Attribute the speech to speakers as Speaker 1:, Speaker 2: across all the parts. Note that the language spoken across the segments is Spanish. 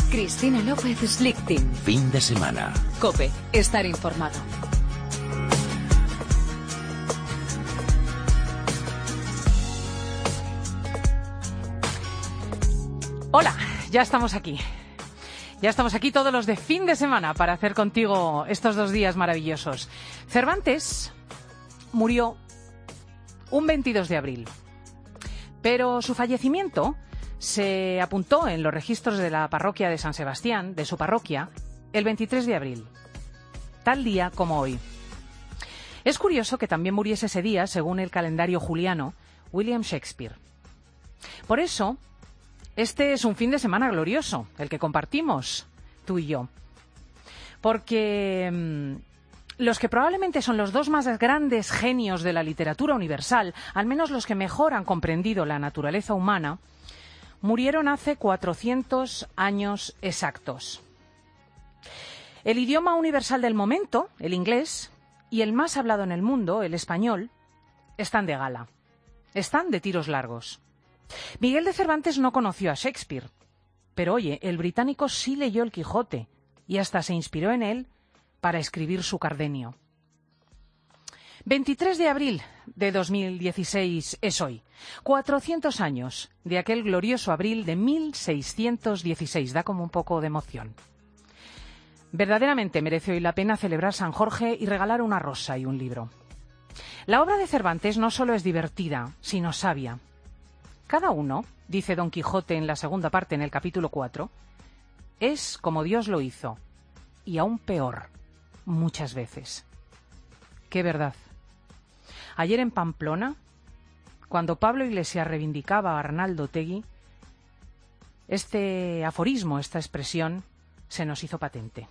Speaker 1: Cristina López Slichting.
Speaker 2: Fin de semana.
Speaker 1: COPE. Estar informado.
Speaker 3: Hola, ya estamos aquí. Ya estamos aquí todos los de fin de semana para hacer contigo estos 2 días maravillosos. Cervantes murió un 22 de abril, pero su fallecimiento se apuntó en los registros de la parroquia de San Sebastián, de su parroquia, el 23 de abril, tal día como hoy. Es curioso que también muriese ese día, según el calendario juliano, William Shakespeare. Por eso, este es un fin de semana glorioso, el que compartimos tú y yo. Porque los que probablemente son los 2 más grandes genios de la literatura universal, al menos los que mejor han comprendido la naturaleza humana, murieron hace 400 años exactos. El idioma universal del momento, el inglés, y el más hablado en el mundo, el español, están de gala. Están de tiros largos. Miguel de Cervantes no conoció a Shakespeare, pero oye, el británico sí leyó El Quijote y hasta se inspiró en él para escribir su Cardenio. 23 de abril de 2016 es hoy. 400 años de aquel glorioso abril de 1616. Da como un poco de emoción. Verdaderamente merece hoy la pena celebrar San Jorge y regalar una rosa y un libro. La obra de Cervantes no solo es divertida, sino sabia. Cada uno, dice Don Quijote en la segunda parte, en el capítulo 4, es como Dios lo hizo, y aún peor, muchas veces. ¡Qué verdad! Ayer en Pamplona, cuando Pablo Iglesias reivindicaba a Arnaldo Otegi, este aforismo, esta expresión, se nos hizo patente.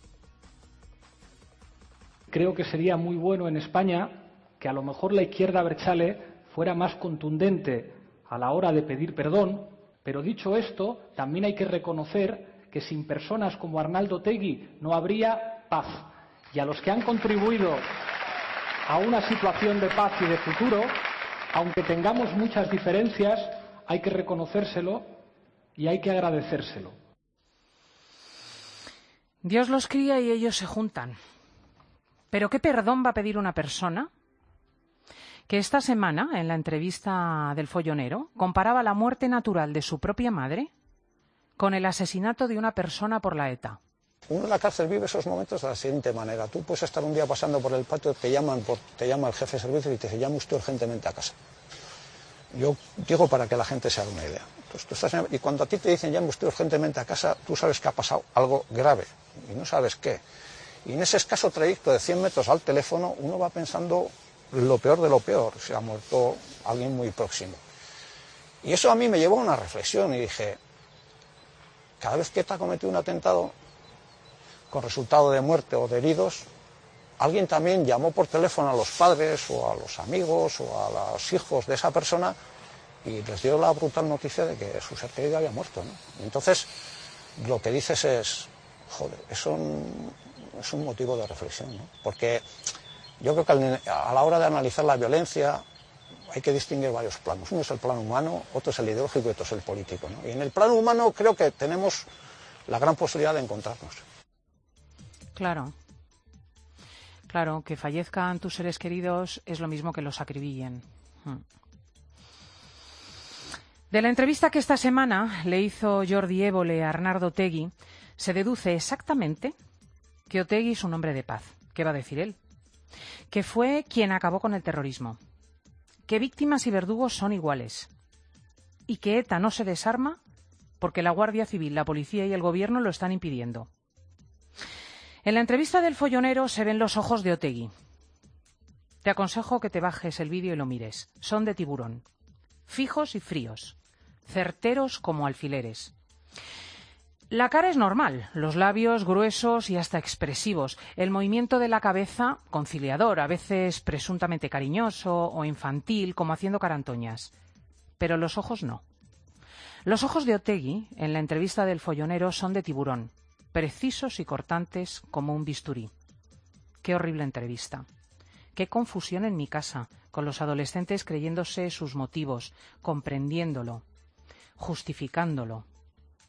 Speaker 4: Creo que sería muy bueno en España que a lo mejor la izquierda abertzale fuera más contundente a la hora de pedir perdón, pero dicho esto, también hay que reconocer que sin personas como Arnaldo Otegi no habría paz. Y a los que han contribuido a una situación de paz y de futuro, aunque tengamos muchas diferencias, hay que reconocérselo y hay que agradecérselo.
Speaker 3: Dios los cría y ellos se juntan. ¿Pero qué perdón va a pedir una persona que esta semana, en la entrevista del Follonero, comparaba la muerte natural de su propia madre con el asesinato de una persona por la ETA?
Speaker 5: Uno en la cárcel vive esos momentos de la siguiente manera. Tú puedes estar un día pasando por el patio, te llama el jefe de servicio y te dice, llame usted urgentemente a casa. Yo digo para que la gente se haga una idea. Entonces, tú estás y cuando a ti te dicen, llame usted urgentemente a casa, tú sabes que ha pasado algo grave y no sabes qué. Y en ese escaso trayecto de 100 metros al teléfono, uno va pensando lo peor de lo peor, se ha muerto alguien muy próximo. Y eso a mí me llevó a una reflexión y dije, cada vez que te ha cometido un atentado con resultado de muerte o de heridos, alguien también llamó por teléfono a los padres o a los amigos o a los hijos de esa persona y les dio la brutal noticia de que su ser querido había muerto, ¿no? Y entonces lo que dices es, joder, es un motivo de reflexión, ¿no? Porque yo creo que a la hora de analizar la violencia hay que distinguir varios planos. Uno es el plano humano, otro es el ideológico y otro es el político, ¿no? Y en el plano humano creo que tenemos la gran posibilidad de encontrarnos.
Speaker 3: Claro. Claro, que fallezcan tus seres queridos es lo mismo que los acribillen. De la entrevista que esta semana le hizo Jordi Évole a Arnaldo Otegi, se deduce exactamente que Otegi es un hombre de paz. ¿Qué va a decir él? Que fue quien acabó con el terrorismo. Que víctimas y verdugos son iguales. Y que ETA no se desarma porque la Guardia Civil, la policía y el gobierno lo están impidiendo. En la entrevista del Follonero se ven los ojos de Otegi. Te aconsejo que te bajes el vídeo y lo mires. Son de tiburón. Fijos y fríos. Certeros como alfileres. La cara es normal, los labios gruesos y hasta expresivos. El movimiento de la cabeza conciliador, a veces presuntamente cariñoso o infantil, como haciendo carantoñas. Pero los ojos no. Los ojos de Otegi, en la entrevista del Follonero, son de tiburón. Precisos y cortantes como un bisturí. Qué horrible entrevista. Qué confusión en mi casa, con los adolescentes creyéndose sus motivos, comprendiéndolo, justificándolo.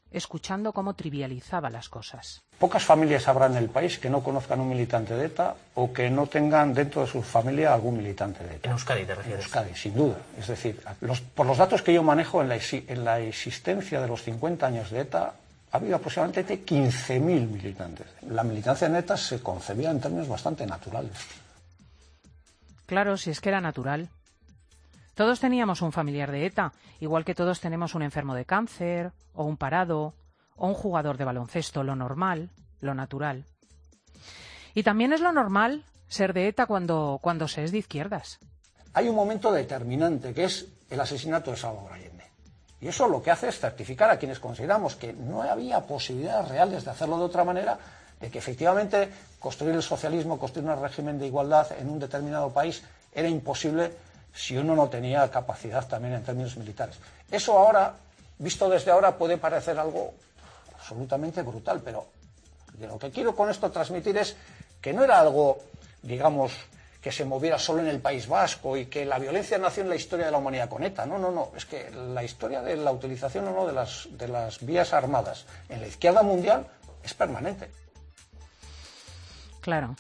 Speaker 3: escuchando cómo trivializaba las cosas.
Speaker 5: Pocas familias habrá en el país que no conozcan un militante de ETA o que no tengan dentro de su familia algún militante de ETA.
Speaker 2: En Euskadi te refieres.
Speaker 5: En Euskadi, sin duda. Es decir, por los datos que yo manejo, en la existencia de los 50 años de ETA ha habido aproximadamente 15.000 militantes. La militancia en ETA se concebía en términos bastante naturales.
Speaker 3: Claro, si es que era natural. Todos teníamos un familiar de ETA, igual que todos tenemos un enfermo de cáncer, o un parado, o un jugador de baloncesto, lo normal, lo natural. Y también es lo normal ser de ETA cuando se es de izquierdas.
Speaker 5: Hay un momento determinante, que es el asesinato de Salvador Allende. Y eso lo que hace es certificar a quienes consideramos que no había posibilidades reales de hacerlo de otra manera, de que efectivamente construir el socialismo, construir un régimen de igualdad en un determinado país era imposible si uno no tenía capacidad también en términos militares. Eso ahora, visto desde ahora, puede parecer algo absolutamente brutal, pero de lo que quiero con esto transmitir es que no era algo, digamos, que se moviera solo en el País Vasco y que la violencia nació en la historia de la humanidad con ETA. No, es que la historia de la utilización o no de las vías armadas en la izquierda mundial es permanente.
Speaker 3: Claro.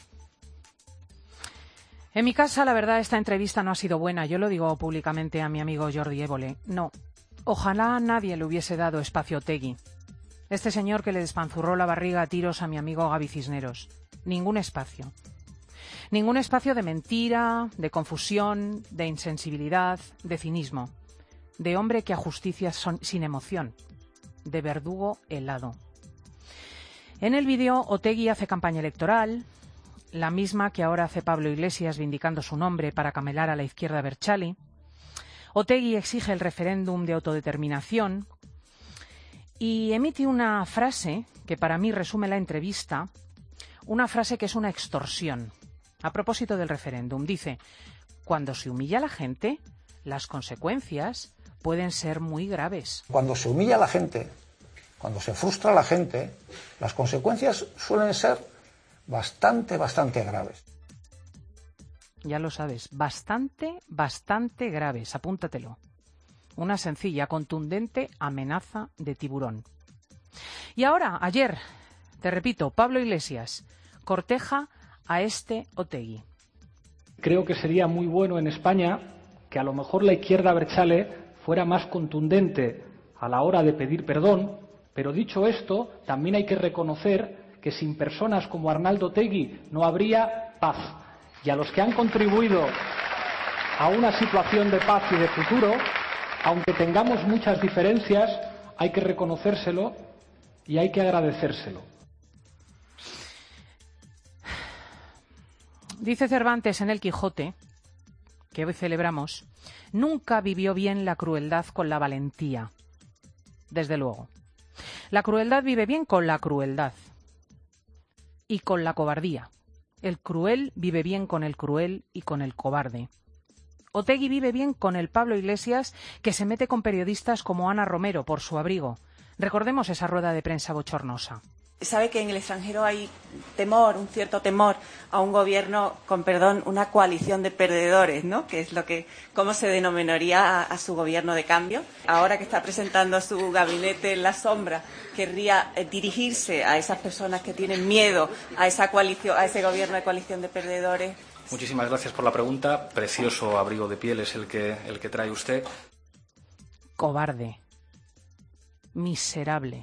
Speaker 3: En mi casa, la verdad, esta entrevista no ha sido buena. Yo lo digo públicamente a mi amigo Jordi Évole. No. Ojalá nadie le hubiese dado espacio a Otegi. Este señor que le despanzurró la barriga a tiros a mi amigo Gaby Cisneros. Ningún espacio. Ningún espacio de mentira, de confusión, de insensibilidad, de cinismo. De hombre que ajusticia sin emoción. De verdugo helado. En el vídeo, Otegi hace campaña electoral, la misma que ahora hace Pablo Iglesias vindicando su nombre para camelar a la izquierda Berchali. Otegi exige el referéndum de autodeterminación y emite una frase que para mí resume la entrevista, una frase que es una extorsión. A propósito del referéndum, dice: cuando se humilla a la gente, las consecuencias pueden ser muy graves.
Speaker 5: Cuando se humilla a la gente, cuando se frustra a la gente, las consecuencias suelen ser bastante graves.
Speaker 3: Ya lo sabes, bastante graves, apúntatelo. Una sencilla, contundente amenaza de tiburón. Y ahora, ayer, te repito, Pablo Iglesias corteja a este Otegi.
Speaker 4: Creo que sería muy bueno en España que a lo mejor la izquierda abertzale fuera más contundente a la hora de pedir perdón, pero dicho esto, también hay que reconocer que sin personas como Arnaldo Otegi no habría paz. Y a los que han contribuido a una situación de paz y de futuro, aunque tengamos muchas diferencias, hay que reconocérselo y hay que agradecérselo.
Speaker 3: Dice Cervantes en El Quijote, que hoy celebramos, nunca vivió bien la crueldad con la valentía. Desde luego. La crueldad vive bien con la crueldad y con la cobardía. El cruel vive bien con el cruel y con el cobarde. Otegi vive bien con el Pablo Iglesias que se mete con periodistas como Ana Romero por su abrigo. Recordemos esa rueda de prensa bochornosa.
Speaker 6: Sabe que en el extranjero hay temor, un cierto temor a un gobierno, con perdón, una coalición de perdedores, ¿no? Que es cómo se denominaría a su gobierno de cambio. Ahora que está presentando su gabinete en la sombra, querría dirigirse a esas personas que tienen miedo a esa coalición, a ese gobierno de coalición de perdedores.
Speaker 2: Muchísimas gracias por la pregunta. Precioso abrigo de piel es el que trae usted.
Speaker 3: Cobarde. Miserable.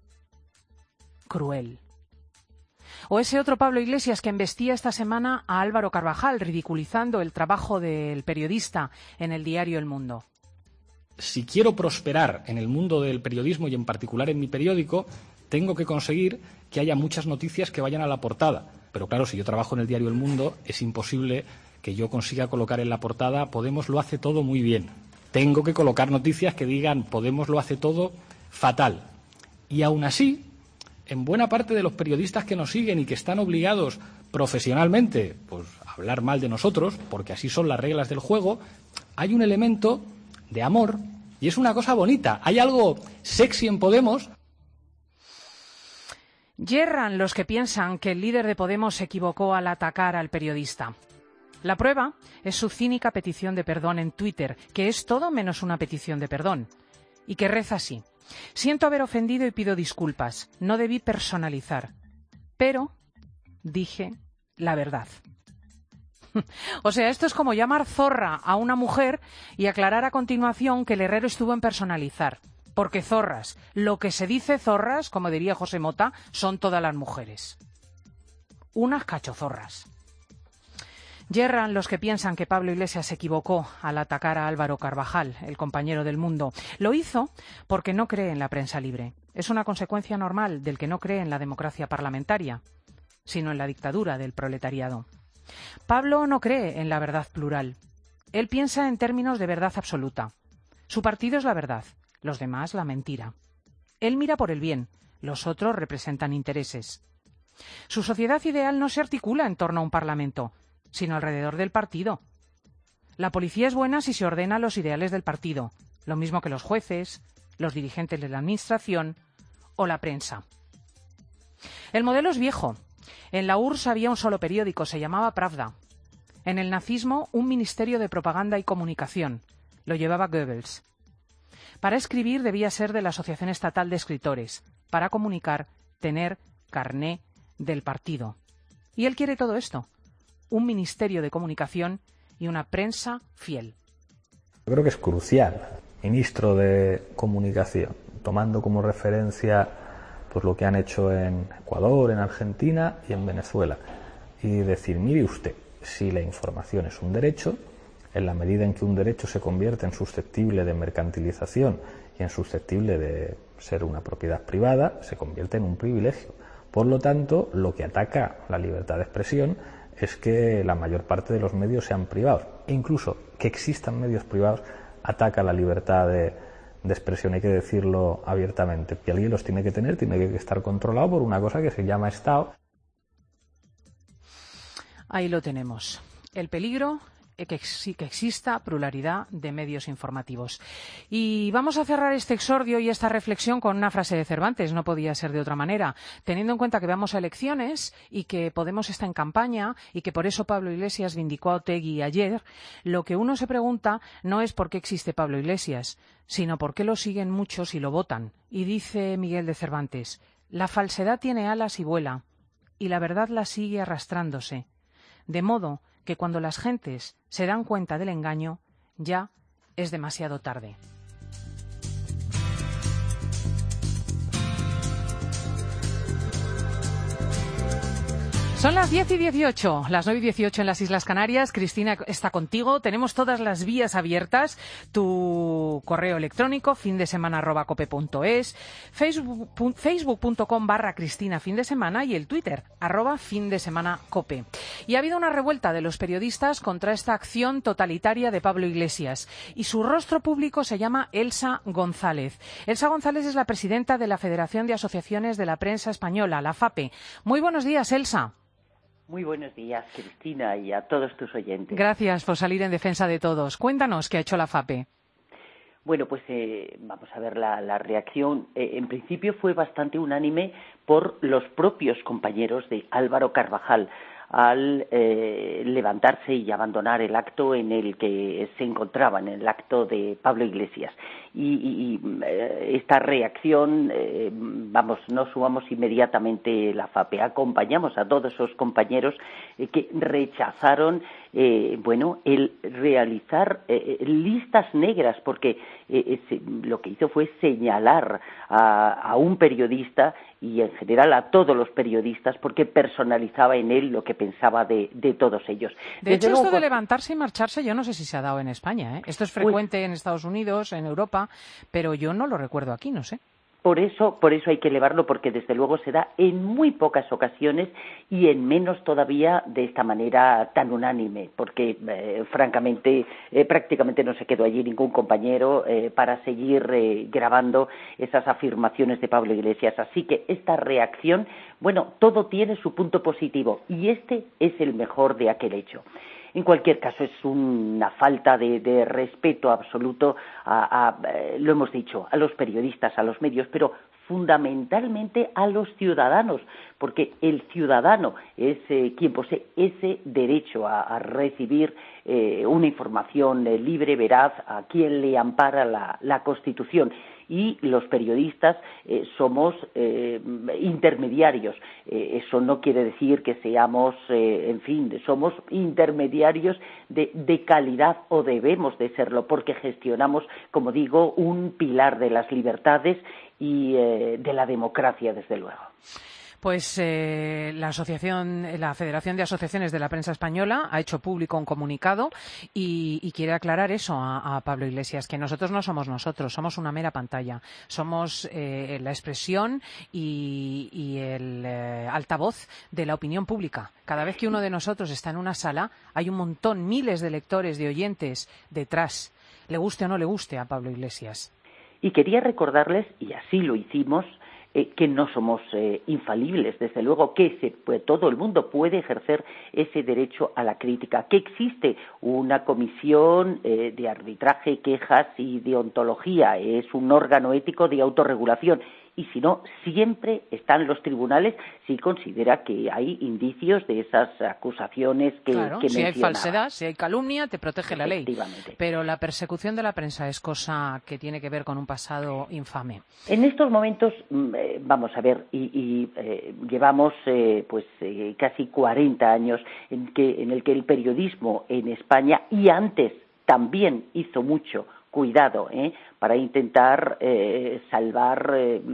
Speaker 3: Cruel. O ese otro Pablo Iglesias que embestía esta semana a Álvaro Carvajal, ridiculizando el trabajo del periodista en el diario El Mundo.
Speaker 7: Si quiero prosperar en el mundo del periodismo y en particular en mi periódico, tengo que conseguir que haya muchas noticias que vayan a la portada. Pero claro, si yo trabajo en el diario El Mundo, es imposible que yo consiga colocar en la portada Podemos lo hace todo muy bien. Tengo que colocar noticias que digan Podemos lo hace todo fatal. Y aún así, en buena parte de los periodistas que nos siguen y que están obligados profesionalmente pues, a hablar mal de nosotros, porque así son las reglas del juego, hay un elemento de amor y es una cosa bonita. Hay algo sexy en Podemos.
Speaker 3: Yerran los que piensan que el líder de Podemos se equivocó al atacar al periodista. La prueba es su cínica petición de perdón en Twitter, que es todo menos una petición de perdón, y que reza así: Siento haber ofendido y pido disculpas. No debí personalizar. Pero dije la verdad. O sea, esto es como llamar zorra a una mujer y aclarar a continuación que el herrero estuvo en personalizar. Porque zorras, lo que se dice zorras, como diría José Mota, son todas las mujeres. Unas cachozorras. Yerran los que piensan que Pablo Iglesias se equivocó al atacar a Álvaro Carvajal, el compañero del Mundo. Lo hizo porque no cree en la prensa libre. Es una consecuencia normal del que no cree en la democracia parlamentaria, sino en la dictadura del proletariado. Pablo no cree en la verdad plural. Él piensa en términos de verdad absoluta. Su partido es la verdad, los demás la mentira. Él mira por el bien, los otros representan intereses. Su sociedad ideal no se articula en torno a un parlamento, sino alrededor del partido. La policía es buena si se ordena a los ideales del partido, lo mismo que los jueces, los dirigentes de la administración o la prensa. El modelo es viejo. En la URSS había un solo periódico, se llamaba Pravda. En el nazismo, un ministerio de propaganda y comunicación. Lo llevaba Goebbels. Para escribir debía ser de la Asociación Estatal de Escritores. Para comunicar, tener carné del partido. Y él quiere todo esto. Un ministerio de comunicación y una prensa fiel.
Speaker 8: Yo creo que es crucial, ministro de Comunicación, tomando como referencia pues lo que han hecho en Ecuador, en Argentina y en Venezuela, y decir, mire usted, si la información es un derecho, en la medida en que un derecho se convierte en susceptible de mercantilización y en susceptible de ser una propiedad privada, se convierte en un privilegio. Por lo tanto, lo que ataca la libertad de expresión es que la mayor parte de los medios sean privados. E incluso que existan medios privados ataca la libertad de expresión, hay que decirlo abiertamente. Que alguien los tiene que tener, tiene que estar controlado por una cosa que se llama Estado.
Speaker 3: Ahí lo tenemos. El peligro que exista pluralidad de medios informativos. Y vamos a cerrar este exordio y esta reflexión con una frase de Cervantes, no podía ser de otra manera, teniendo en cuenta que vamos a elecciones y que Podemos está en campaña y que por eso Pablo Iglesias vindicó a Otegi ayer. Lo que uno se pregunta no es por qué existe Pablo Iglesias, sino por qué lo siguen muchos y lo votan. Y dice Miguel de Cervantes, la falsedad tiene alas y vuela, y la verdad la sigue arrastrándose, de modo que cuando las gentes se dan cuenta del engaño, ya es demasiado tarde. Son las 10:18, las 9:18 en las Islas Canarias. Cristina está contigo. Tenemos todas las vías abiertas. Tu correo electrónico, findesemana@cope.es, facebook.com/Cristina Findesemana y el Twitter, @findesemanacope. Y ha habido una revuelta de los periodistas contra esta acción totalitaria de Pablo Iglesias. Y su rostro público se llama Elsa González. Elsa González es la presidenta de la Federación de Asociaciones de la Prensa Española, la FAPE. Muy buenos días, Elsa.
Speaker 9: Muy buenos días, Cristina, y a todos tus oyentes.
Speaker 3: Gracias por salir en defensa de todos. Cuéntanos qué ha hecho la FAPE.
Speaker 9: Bueno, pues vamos a ver la reacción. En principio fue bastante unánime por los propios compañeros de Álvaro Carvajal al levantarse y abandonar el acto en el que se encontraban, en el acto de Pablo Iglesias. Y esta reacción, nos sumamos inmediatamente la FAPE. Acompañamos a todos esos compañeros que rechazaron el realizar listas negras, porque lo que hizo fue señalar a un periodista y en general a todos los periodistas porque personalizaba en él lo que pensaba de todos ellos.
Speaker 3: De hecho, esto de levantarse y marcharse yo no sé si se ha dado en España, ¿eh? Esto es frecuente en Estados Unidos, en Europa, pero yo no lo recuerdo aquí, no sé.
Speaker 9: Por eso hay que elevarlo, porque desde luego se da en muy pocas ocasiones y en menos todavía de esta manera tan unánime, porque francamente prácticamente no se quedó allí ningún compañero para seguir grabando esas afirmaciones de Pablo Iglesias. Así que esta reacción, todo tiene su punto positivo y este es el mejor de aquel hecho. En cualquier caso, es una falta de respeto absoluto lo hemos dicho, a los periodistas, a los medios, pero fundamentalmente a los ciudadanos, porque el ciudadano es quien posee ese derecho a recibir una información libre, veraz, a quien le ampara la Constitución. y los periodistas somos intermediarios. Eso no quiere decir que seamos, somos intermediarios de calidad, o debemos de serlo, porque gestionamos, como digo, un pilar de las libertades y de la democracia, desde luego.
Speaker 3: Pues la Federación de Asociaciones de la Prensa Española ha hecho público un comunicado y quiere aclarar eso a Pablo Iglesias, que nosotros no somos nosotros, somos una mera pantalla, somos la expresión y el altavoz de la opinión pública. Cada vez que uno de nosotros está en una sala, hay un montón, miles de lectores, de oyentes detrás, le guste o no le guste a Pablo Iglesias.
Speaker 9: Y quería recordarles, y así lo hicimos, que no somos infalibles, desde luego, que todo el mundo puede ejercer ese derecho a la crítica, que existe una comisión de arbitraje, quejas y deontología, es un órgano ético de autorregulación, y si no, siempre están los tribunales si considera que hay indicios de esas acusaciones que mencionaba.
Speaker 3: Si hay falsedad, si hay calumnia, te protege la ley. Pero la persecución de la prensa es cosa que tiene que ver con un pasado infame.
Speaker 9: En estos momentos, vamos a ver, llevamos casi 40 años en el que el periodismo en España, y antes también hizo mucho cuidado para intentar salvar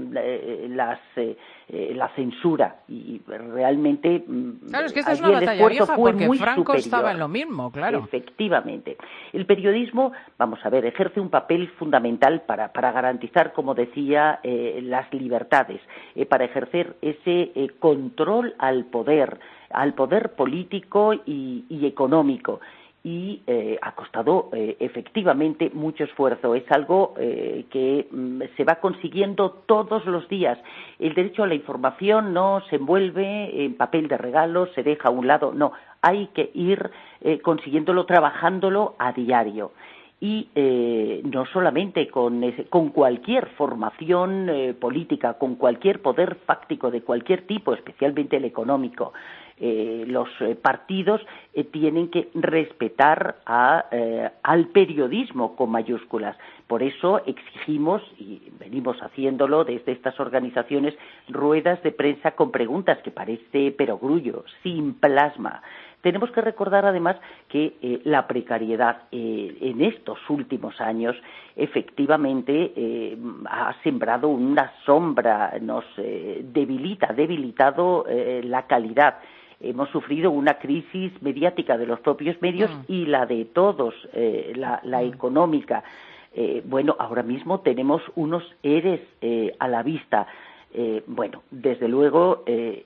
Speaker 9: la censura, y realmente
Speaker 3: claro, es que esta es una batalla vieja, porque Franco estaba en lo mismo, claro.
Speaker 9: Efectivamente. El periodismo, vamos a ver, ejerce un papel fundamental para garantizar, como decía, las libertades, para ejercer ese control al poder político y económico. Y ha costado efectivamente mucho esfuerzo. Es algo que se va consiguiendo todos los días. El derecho a la información no se envuelve en papel de regalo, se deja a un lado, no. Hay que ir consiguiéndolo, trabajándolo a diario. Y no solamente con cualquier formación política, con cualquier poder fáctico de cualquier tipo, especialmente el económico. Los partidos tienen que respetar al periodismo con mayúsculas. Por eso exigimos, y venimos haciéndolo desde estas organizaciones, ruedas de prensa con preguntas, que parece perogrullo, sin plasma. Tenemos que recordar además que la precariedad en estos últimos años efectivamente ha sembrado una sombra, nos ha debilitado la calidad. Hemos sufrido una crisis mediática de los propios medios y la de todos, la económica. Ahora mismo tenemos unos ERES a la vista. Desde luego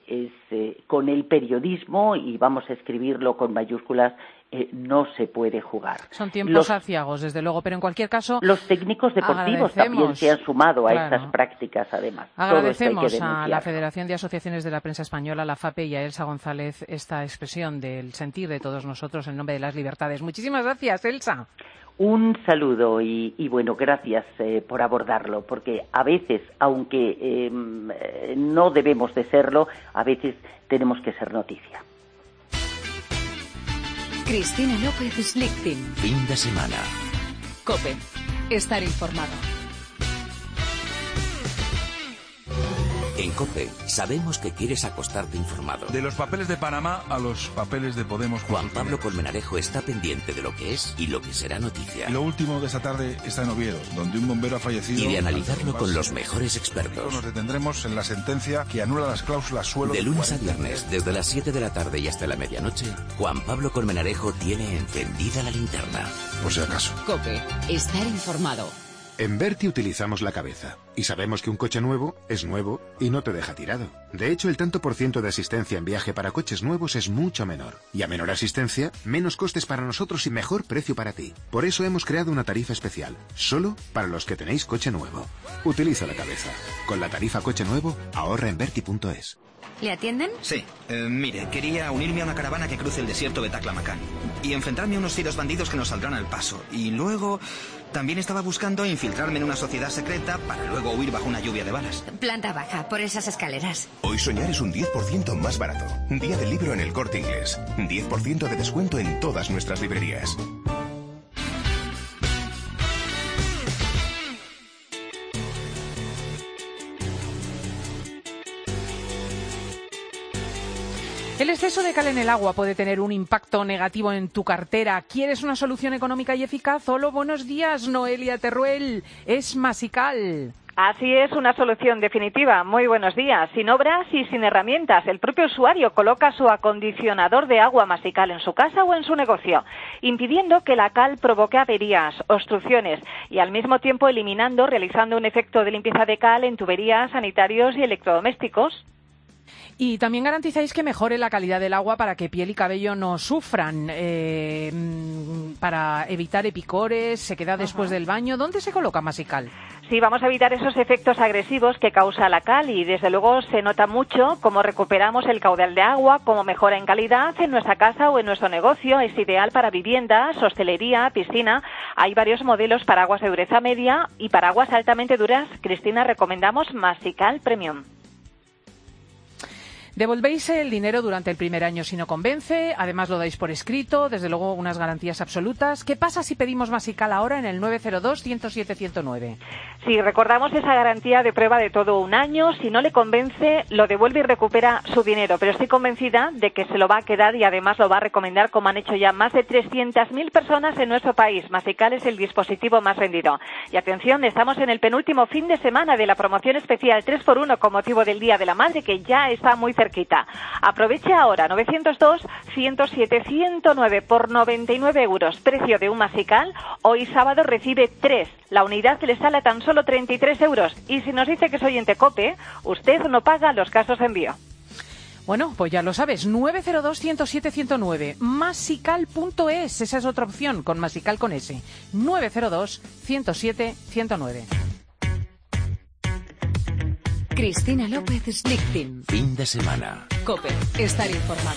Speaker 9: con el periodismo, y vamos a escribirlo con mayúsculas, no se puede jugar.
Speaker 3: Son tiempos aciagos, desde luego, pero en cualquier caso...
Speaker 9: Los técnicos deportivos también se han sumado a estas prácticas, además.
Speaker 3: Agradecemos a la Federación de Asociaciones de la Prensa Española, la FAPE, y a Elsa González esta expresión del sentir de todos nosotros en nombre de las libertades. Muchísimas gracias, Elsa.
Speaker 9: Un saludo y gracias por abordarlo, porque a veces, aunque no debemos de serlo, a veces tenemos que ser noticia.
Speaker 1: Cristina López Slichting.
Speaker 10: Fin de semana.
Speaker 1: COPE. Estar informado.
Speaker 10: En COPE sabemos que quieres acostarte informado.
Speaker 11: De los papeles de Panamá a los papeles de Podemos.
Speaker 10: Juan Pablo Colmenarejo está pendiente de lo que es y lo que será noticia.
Speaker 11: Lo último de esta tarde está en Oviedo, donde un bombero ha fallecido.
Speaker 10: Y de analizarlo con los mejores expertos.
Speaker 11: Nos detendremos en la sentencia que anula las cláusulas suelo.
Speaker 10: De lunes a viernes, desde las 7 de la tarde y hasta la medianoche, Juan Pablo Colmenarejo tiene encendida la linterna.
Speaker 11: Por si acaso.
Speaker 1: COPE. Estar informado.
Speaker 12: En Berti utilizamos la cabeza y sabemos que un coche nuevo es nuevo y no te deja tirado. De hecho, el tanto por ciento de asistencia en viaje para coches nuevos es mucho menor. Y a menor asistencia, menos costes para nosotros y mejor precio para ti. Por eso hemos creado una tarifa especial, solo para los que tenéis coche nuevo. Utiliza la cabeza. Con la tarifa coche nuevo, ahorra en Berti.es.
Speaker 13: ¿Le atienden?
Speaker 14: Sí. Mire, quería unirme a una caravana que cruce el desierto de Taklamakan y enfrentarme a unos fieros bandidos que nos saldrán al paso. Y luego también estaba buscando infiltrarme en una sociedad secreta para luego huir bajo una lluvia de balas.
Speaker 13: Planta baja, por esas escaleras.
Speaker 15: Hoy soñar es un 10% más barato. Día del libro en El Corte Inglés. 10% de descuento en todas nuestras librerías.
Speaker 3: El exceso de cal en el agua puede tener un impacto negativo en tu cartera. ¿Quieres una solución económica y eficaz? Hola, buenos días, Noelia Teruel. Es Masical.
Speaker 16: Así es, una solución definitiva. Muy buenos días. Sin obras y sin herramientas, el propio usuario coloca su acondicionador de agua Masical en su casa o en su negocio, impidiendo que la cal provoque averías, obstrucciones y al mismo tiempo realizando un efecto de limpieza de cal en tuberías, sanitarios y electrodomésticos.
Speaker 3: Y también garantizáis que mejore la calidad del agua para que piel y cabello no sufran, para evitar epicores, sequedad después del baño. ¿Dónde se coloca Masical?
Speaker 16: Sí, vamos a evitar esos efectos agresivos que causa la cal y desde luego se nota mucho cómo recuperamos el caudal de agua, cómo mejora en calidad en nuestra casa o en nuestro negocio. Es ideal para viviendas, hostelería, piscina. Hay varios modelos para aguas de dureza media y para aguas altamente duras. Cristina, recomendamos Masical Premium.
Speaker 3: Devolvéis el dinero durante el primer año si no convence, además lo dais por escrito, desde luego unas garantías absolutas. ¿Qué pasa si pedimos Masical ahora en el 902-107-109?
Speaker 16: Sí, recordamos esa garantía de prueba de todo un año. Si no le convence, lo devuelve y recupera su dinero. Pero estoy convencida de que se lo va a quedar y además lo va a recomendar, como han hecho ya más de 300.000 personas en nuestro país. Masical es el dispositivo más vendido. Y atención, estamos en el penúltimo fin de semana de la promoción especial 3x1 con motivo del Día de la Madre, que ya está muy cerquita. Aproveche ahora, 902-107-109 por 99 euros, precio de un Masical. Hoy sábado recibe 3. La unidad le sale a tan solo 33 euros. Y si nos dice que es oyente COPE, usted no paga los gastos de envío.
Speaker 3: Bueno, pues ya lo sabes, 902-107-109, masical.es, esa es otra opción, con Masical con S, 902-107-109.
Speaker 1: Cristina López Slichting.
Speaker 10: Fin de semana.
Speaker 1: COPE. Estar informado.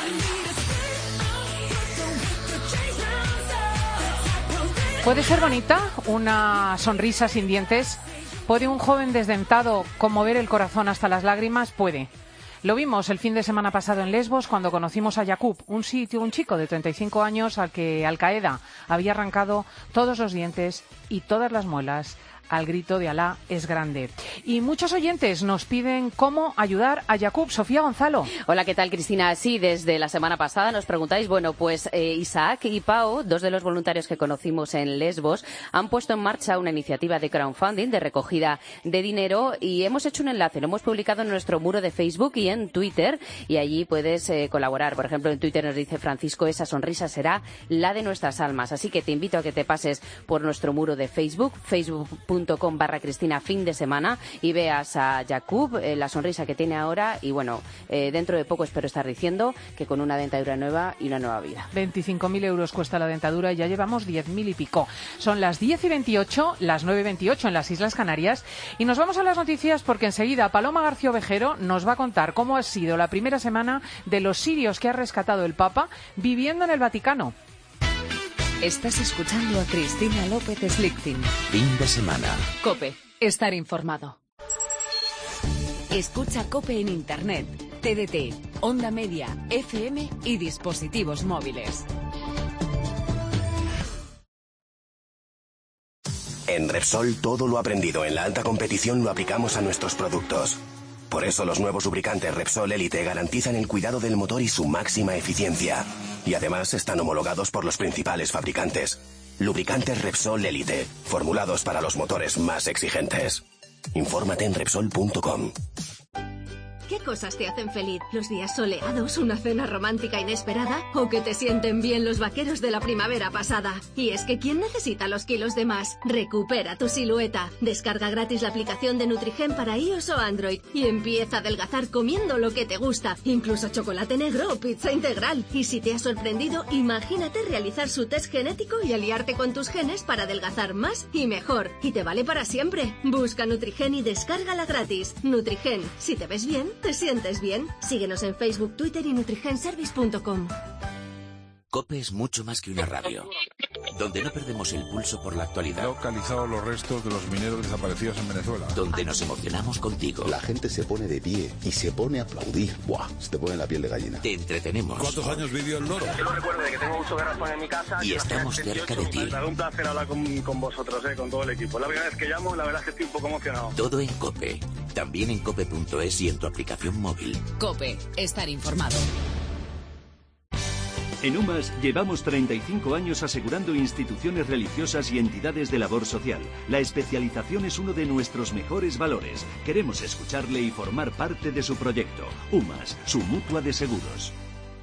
Speaker 3: ¿Puede ser bonita una sonrisa sin dientes? ¿Puede un joven desdentado conmover el corazón hasta las lágrimas? Puede. Lo vimos el fin de semana pasado en Lesbos cuando conocimos a Yaqub, un chico de 35 años al que Al Qaeda había arrancado todos los dientes y todas las muelas al grito de Alá es grande. Y muchos oyentes nos piden cómo ayudar a Yaqub. Sofía Gonzalo.
Speaker 17: Hola, ¿qué tal, Cristina? Sí, desde la semana pasada nos preguntáis, bueno, pues Isaac y Pau, dos de los voluntarios que conocimos en Lesbos, han puesto en marcha una iniciativa de crowdfunding, de recogida de dinero, y hemos hecho un enlace, lo hemos publicado en nuestro muro de Facebook y en Twitter, y allí puedes colaborar. Por ejemplo, en Twitter nos dice Francisco, esa sonrisa será la de nuestras almas. Así que te invito a que te pases por nuestro muro de Facebook, facebook.com/Cristina fin de semana, y veas a Yaqub, la sonrisa que tiene ahora, y bueno, dentro de poco espero estar diciendo que con una dentadura nueva y una nueva vida.
Speaker 3: 25.000 euros cuesta la dentadura y ya llevamos 10.000 y pico. Son las 10:28, las 9:28 en las Islas Canarias, y nos vamos a las noticias porque enseguida Paloma García Ovejero nos va a contar cómo ha sido la primera semana de los sirios que ha rescatado el Papa viviendo en el Vaticano.
Speaker 1: Estás escuchando a Cristina López Slichting.
Speaker 10: Fin de semana.
Speaker 1: COPE. Estar informado. Escucha COPE en Internet, TDT, Onda Media, FM y dispositivos móviles.
Speaker 15: En Repsol todo lo aprendido en la alta competición lo aplicamos a nuestros productos. Por eso los nuevos lubricantes Repsol Elite garantizan el cuidado del motor y su máxima eficiencia. Y además están homologados por los principales fabricantes. Lubricantes Repsol Elite, formulados para los motores más exigentes. Infórmate en Repsol.com.
Speaker 18: ¿Qué cosas te hacen feliz? ¿Los días soleados, una cena romántica inesperada? ¿O que te sienten bien los vaqueros de la primavera pasada? Y es que ¿quién necesita los kilos de más? Recupera tu silueta. Descarga gratis la aplicación de Nutrigen para iOS o Android y empieza a adelgazar comiendo lo que te gusta, incluso chocolate negro o pizza integral. Y si te ha sorprendido, imagínate realizar su test genético y aliarte con tus genes para adelgazar más y mejor. Y te vale para siempre. Busca Nutrigen y descárgala gratis. Nutrigen, si te ves bien, ¿te sientes bien? Síguenos en Facebook, Twitter y nutrigenservice.com.
Speaker 10: COPE es mucho más que una radio, donde no perdemos el pulso por la actualidad.
Speaker 11: He localizado los restos de los mineros desaparecidos en Venezuela.
Speaker 10: Donde nos emocionamos contigo.
Speaker 19: La gente se pone de pie y se pone a aplaudir. ¡Buah! Se te pone la piel de gallina.
Speaker 10: Te entretenemos.
Speaker 11: ¿Cuántos años vivió el loro?
Speaker 20: Que no recuerde que tengo mucho garrafón en mi casa.
Speaker 10: Y estamos cerca de ti.
Speaker 20: Me da un placer hablar con vosotros, con todo el equipo. La primera vez que llamo, la verdad es que estoy un poco emocionado.
Speaker 10: Todo en COPE. También en cope.es y en tu aplicación móvil.
Speaker 1: COPE. Estar informado.
Speaker 21: En UMAS llevamos 35 años asegurando instituciones religiosas y entidades de labor social. La especialización es uno de nuestros mejores valores. Queremos escucharle y formar parte de su proyecto. UMAS, su mutua de seguros.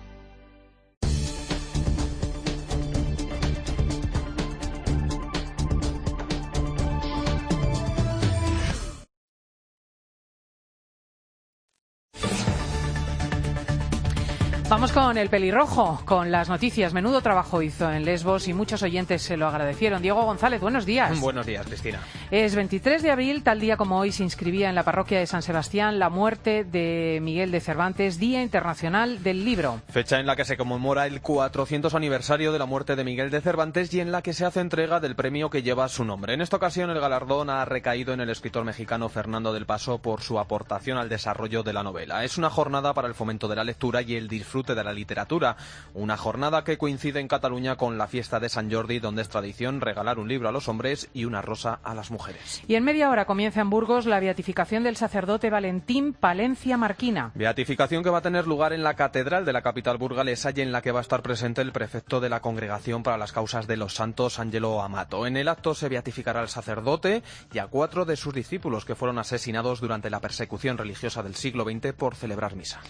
Speaker 3: Vamos con el pelirrojo, con las noticias. Menudo trabajo hizo en Lesbos y muchos oyentes se lo agradecieron. Diego González, buenos días.
Speaker 22: Buenos días, Cristina.
Speaker 3: Es 23 de abril, tal día como hoy se inscribía en la parroquia de San Sebastián la muerte de Miguel de Cervantes, Día Internacional del Libro.
Speaker 22: Fecha en la que se conmemora el 400 aniversario de la muerte de Miguel de Cervantes y en la que se hace entrega del premio que lleva su nombre. En esta ocasión el galardón ha recaído en el escritor mexicano Fernando del Paso por su aportación al desarrollo de la novela. Es una jornada para el fomento de la lectura y el disfrute de la literatura, una jornada que coincide en Cataluña con la fiesta de Sant Jordi, donde es tradición regalar un libro a los hombres y una rosa a las mujeres.
Speaker 3: Y en media hora comienza en Burgos la beatificación del sacerdote Valentín Palencia Marquina.
Speaker 22: Beatificación que va a tener lugar en la catedral de la capital burgalesa y en la que va a estar presente el prefecto de la Congregación para las Causas de los Santos, Ángelo Amato. En el acto se beatificará al sacerdote y a 4 de sus discípulos que fueron asesinados durante la persecución religiosa del siglo XX por celebrar misa.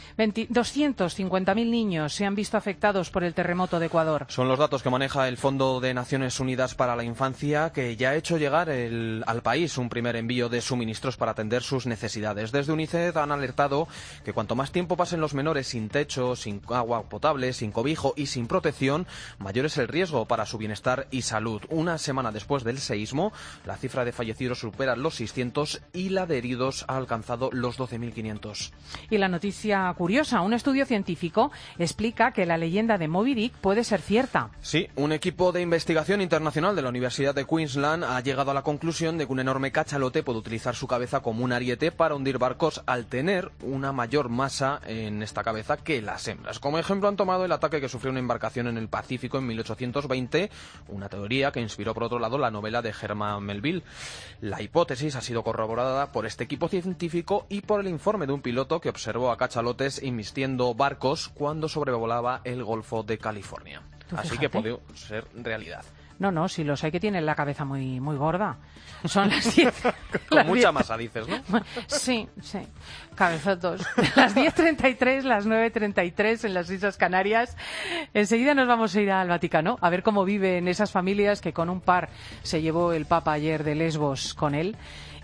Speaker 3: 250.000 niños se han visto afectados por el terremoto de Ecuador.
Speaker 22: Son los datos que maneja el Fondo de Naciones Unidas para la Infancia, que ya ha hecho llegar al país un primer envío de suministros para atender sus necesidades. Desde UNICEF han alertado que cuanto más tiempo pasen los menores sin techo, sin agua potable, sin cobijo y sin protección, mayor es el riesgo para su bienestar y salud. Una semana después del seísmo, la cifra de fallecidos supera los 600 y la de heridos ha alcanzado los 12.500.
Speaker 3: Y la noticia curiosa, un estudio científico explica que la leyenda de Moby Dick puede ser cierta.
Speaker 22: Sí, un equipo de investigación internacional de la Universidad de Queensland ha llegado a la conclusión de que un enorme cachalote puede utilizar su cabeza como un ariete para hundir barcos al tener una mayor masa en esta cabeza que las hembras. Como ejemplo han tomado el ataque que sufrió una embarcación en el Pacífico en 1820, una teoría que inspiró por otro lado la novela de Herman Melville. La hipótesis ha sido corroborada por este equipo científico y por el informe de un piloto que observó a cachalotes invistiendo barcos cuando sobrevolaba el Golfo de California. Así que puede ser realidad.
Speaker 3: No, si los hay que tienen la cabeza muy gorda. Son las 10.
Speaker 22: Con mucha masa, dices, ¿no?
Speaker 3: Sí. Cabezotos. Las 10:33, las 9:33 en las Islas Canarias. Enseguida nos vamos a ir al Vaticano a ver cómo viven esas familias que con un par se llevó el Papa ayer de Lesbos con él.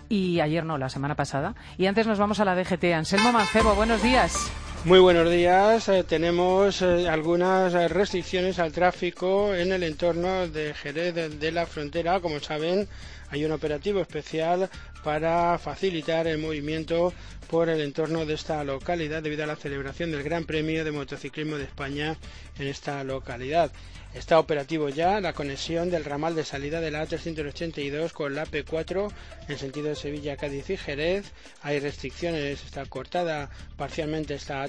Speaker 3: Y ayer no, la semana pasada. Y antes nos vamos a la DGT. Anselmo Mancebo, buenos días.
Speaker 23: Muy buenos días. Tenemos algunas restricciones al tráfico en el entorno de Jerez de la Frontera. Como saben, hay un operativo especial para facilitar el movimiento por el entorno de esta localidad debido a la celebración del Gran Premio de Motociclismo de España en esta localidad. Está operativo ya la conexión del ramal de salida de la A382 con la P4 en sentido de Sevilla, Cádiz y Jerez. Hay restricciones, está cortada parcialmente esta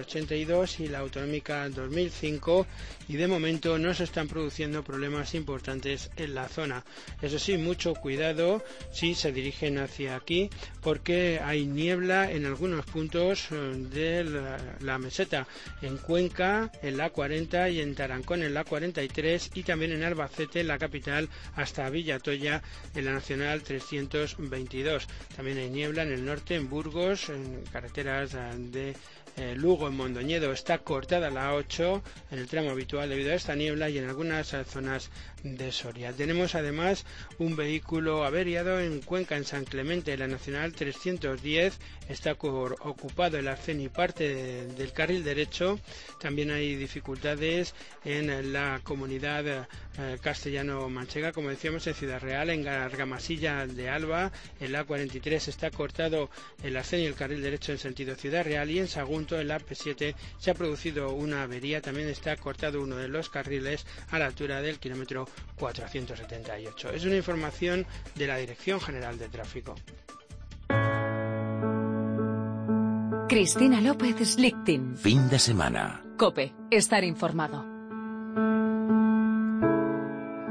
Speaker 23: A382 y la Autonómica 2005 y de momento no se están produciendo problemas importantes en la zona. Eso sí, mucho cuidado si se dirigen hacia aquí porque hay niebla en algunos puntos de la meseta, en Cuenca, en la 40 y en Tarancón, en la 43 y también en Albacete, en la capital, hasta Villatoya, en la Nacional 322. También hay niebla en el norte, en Burgos, en carreteras de Lugo, en Mondoñedo. Está cortada la 8 en el tramo habitual debido a esta niebla y en algunas zonas de Soria. Tenemos además un vehículo averiado en Cuenca, en San Clemente, la Nacional 310. Está ocupado el arcén y parte del carril derecho. También hay dificultades en la comunidad castellano-manchega, como decíamos, en Ciudad Real, en Argamasilla de Alba, en la 43 está cortado el arcén y el carril derecho en sentido Ciudad Real, y en Sagunto, en la P7, se ha producido una avería. También está cortado uno de los carriles a la altura del kilómetro 478. Es una información de la Dirección General de Tráfico.
Speaker 1: Cristina López Slichting.
Speaker 10: Fin de semana.
Speaker 1: COPE. Estar informado.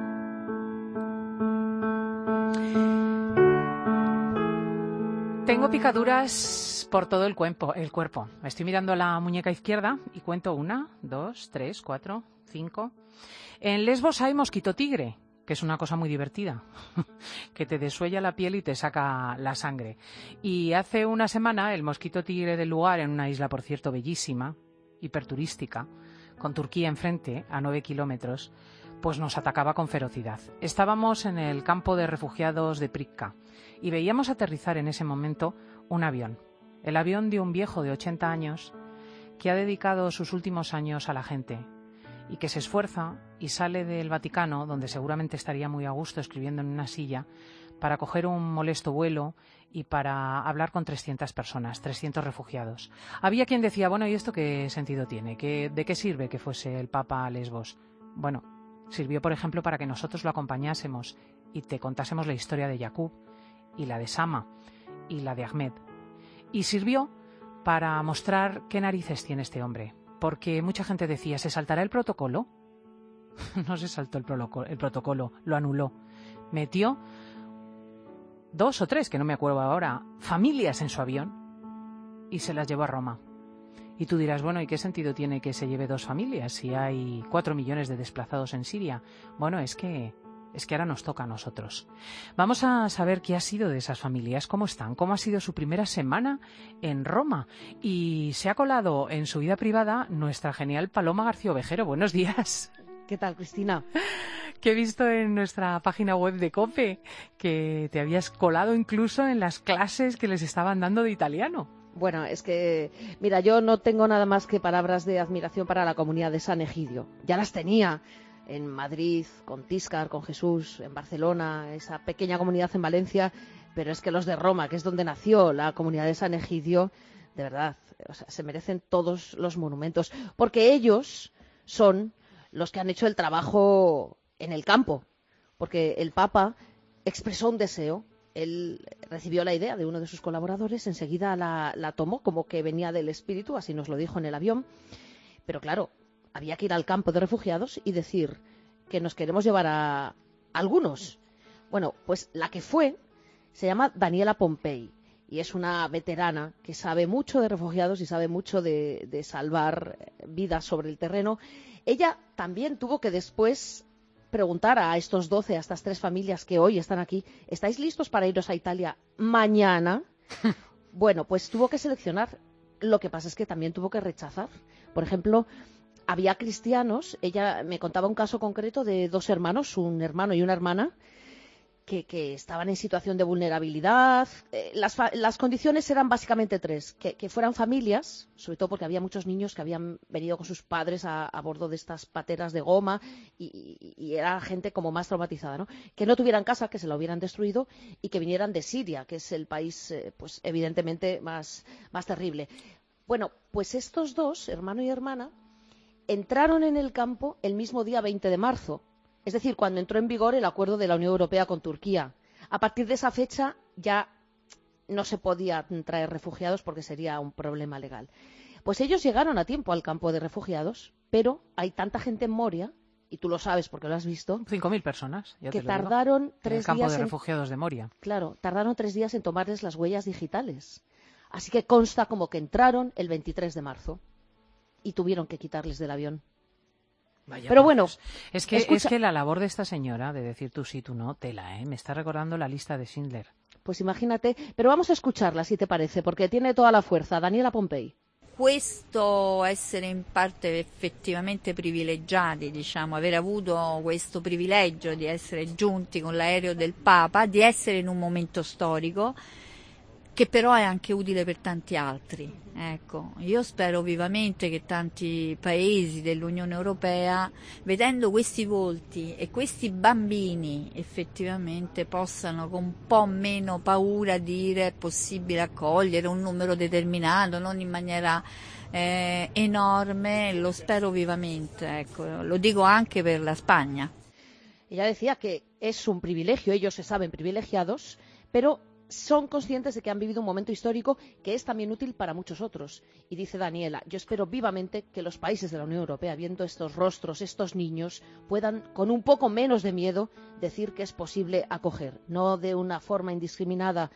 Speaker 3: Tengo picaduras por todo el cuerpo. Me estoy mirando la muñeca izquierda y cuento 1, 2, 3, 4, 5. En Lesbos hay mosquito tigre, que es una cosa muy divertida, que te desuella la piel y te saca la sangre. Y hace una semana el mosquito tigre del lugar, en una isla, por cierto, bellísima, hiperturística, con Turquía enfrente, a 9 kilómetros, pues nos atacaba con ferocidad. Estábamos en el campo de refugiados de Pritka y veíamos aterrizar en ese momento un avión. El avión de un viejo de 80 años que ha dedicado sus últimos años a la gente y que se esfuerza y sale del Vaticano, donde seguramente estaría muy a gusto escribiendo en una silla, para coger un molesto vuelo y para hablar con 300 personas, 300 refugiados. Había quien decía, bueno, ¿y esto qué sentido tiene? ¿De qué sirve que fuese el Papa a Lesbos? Bueno, sirvió, por ejemplo, para que nosotros lo acompañásemos y te contásemos la historia de Jakub y la de Sama y la de Ahmed. Y sirvió para mostrar qué narices tiene este hombre. Porque mucha gente decía, ¿se saltará el protocolo? No se saltó el protocolo, lo anuló. Metió 2 o 3, que no me acuerdo ahora, familias en su avión y se las llevó a Roma. Y tú dirás, bueno, ¿y qué sentido tiene que se lleve 2 familias si hay 4 millones de desplazados en Siria? Bueno, es que ahora nos toca a nosotros. Vamos a saber qué ha sido de esas familias, cómo están, cómo ha sido su primera semana en Roma. Y se ha colado en su vida privada nuestra genial Paloma García Ovejero. Buenos días.
Speaker 4: ¿Qué tal, Cristina?
Speaker 3: Que he visto en nuestra página web de COPE que te habías colado incluso en las clases que les estaban dando de italiano.
Speaker 4: Bueno, es que, mira, yo no tengo nada más que palabras de admiración para la comunidad de San Egidio. Ya las tenía en Madrid, con Tíscar, con Jesús, en Barcelona, esa pequeña comunidad en Valencia, pero es que los de Roma, que es donde nació la comunidad de San Egidio, de verdad, o sea, se merecen todos los monumentos, porque ellos son los que han hecho el trabajo en el campo, porque el Papa expresó un deseo. Él recibió la idea de uno de sus colaboradores, enseguida la tomó como que venía del espíritu, así nos lo dijo en el avión, pero claro, había que ir al campo de refugiados y decir que nos queremos llevar a algunos. Bueno, pues la que fue se llama Daniela Pompei y es una veterana que sabe mucho de refugiados y sabe mucho de salvar vidas sobre el terreno. Ella también tuvo que después preguntar a estos 12, a estas 3 familias que hoy están aquí, ¿estáis listos para iros a Italia mañana? Bueno, pues tuvo que seleccionar. Lo que pasa es que también tuvo que rechazar. Por ejemplo, había cristianos. Ella me contaba un caso concreto de 2 hermanos, un hermano y una hermana, que estaban en situación de vulnerabilidad. Las condiciones eran básicamente 3, que fueran familias, sobre todo porque había muchos niños que habían venido con sus padres a bordo de estas pateras de goma y era gente como más traumatizada, ¿no? Que no tuvieran casa, que se la hubieran destruido y que vinieran de Siria, que es el país pues evidentemente más terrible. Bueno, pues estos 2, hermano y hermana, entraron en el campo el mismo día 20 de marzo. Es decir, cuando entró en vigor el acuerdo de la Unión Europea con Turquía. A partir de esa fecha ya no se podía traer refugiados porque sería un problema legal. Pues ellos llegaron a tiempo al campo de refugiados, pero hay tanta gente en Moria, y tú lo sabes porque lo has visto.
Speaker 3: 5.000 personas, ya
Speaker 4: que
Speaker 3: te lo digo.
Speaker 4: Tardaron 3 días
Speaker 3: en el campo de refugiados de Moria.
Speaker 4: Claro, tardaron 3 días en tomarles las huellas digitales. Así que consta como que entraron el 23 de marzo y tuvieron que quitarles del avión.
Speaker 3: Vaya,
Speaker 4: pero bueno,
Speaker 3: es que la labor de esta señora de decir tú sí, tú no, tela, me está recordando la lista de Schindler.
Speaker 4: Pues imagínate, pero vamos a escucharla si te parece, porque tiene toda la fuerza. Daniela Pompei.
Speaker 5: Questo essere in parte effettivamente privilegiati, diciamo, aver avuto questo privilegio di essere giunti con l'aereo del Papa, di essere in un momento storico che però è anche utile per tanti altri. Ecco, io spero vivamente che tanti paesi dell'Unione Europea, vedendo questi volti e questi bambini, effettivamente possano con un po' meno paura dire è possibile accogliere un numero determinato, non in maniera enorme, lo spero vivamente, ecco, lo dico anche per la Spagna.
Speaker 4: Ella decía que es un privilegio, ellos se saben privilegiados, pero son conscientes de que han vivido un momento histórico que es también útil para muchos otros. Y dice Daniela, yo espero vivamente que los países de la Unión Europea, viendo estos rostros, estos niños, puedan, con un poco menos de miedo, decir que es posible acoger. No de una forma indiscriminada,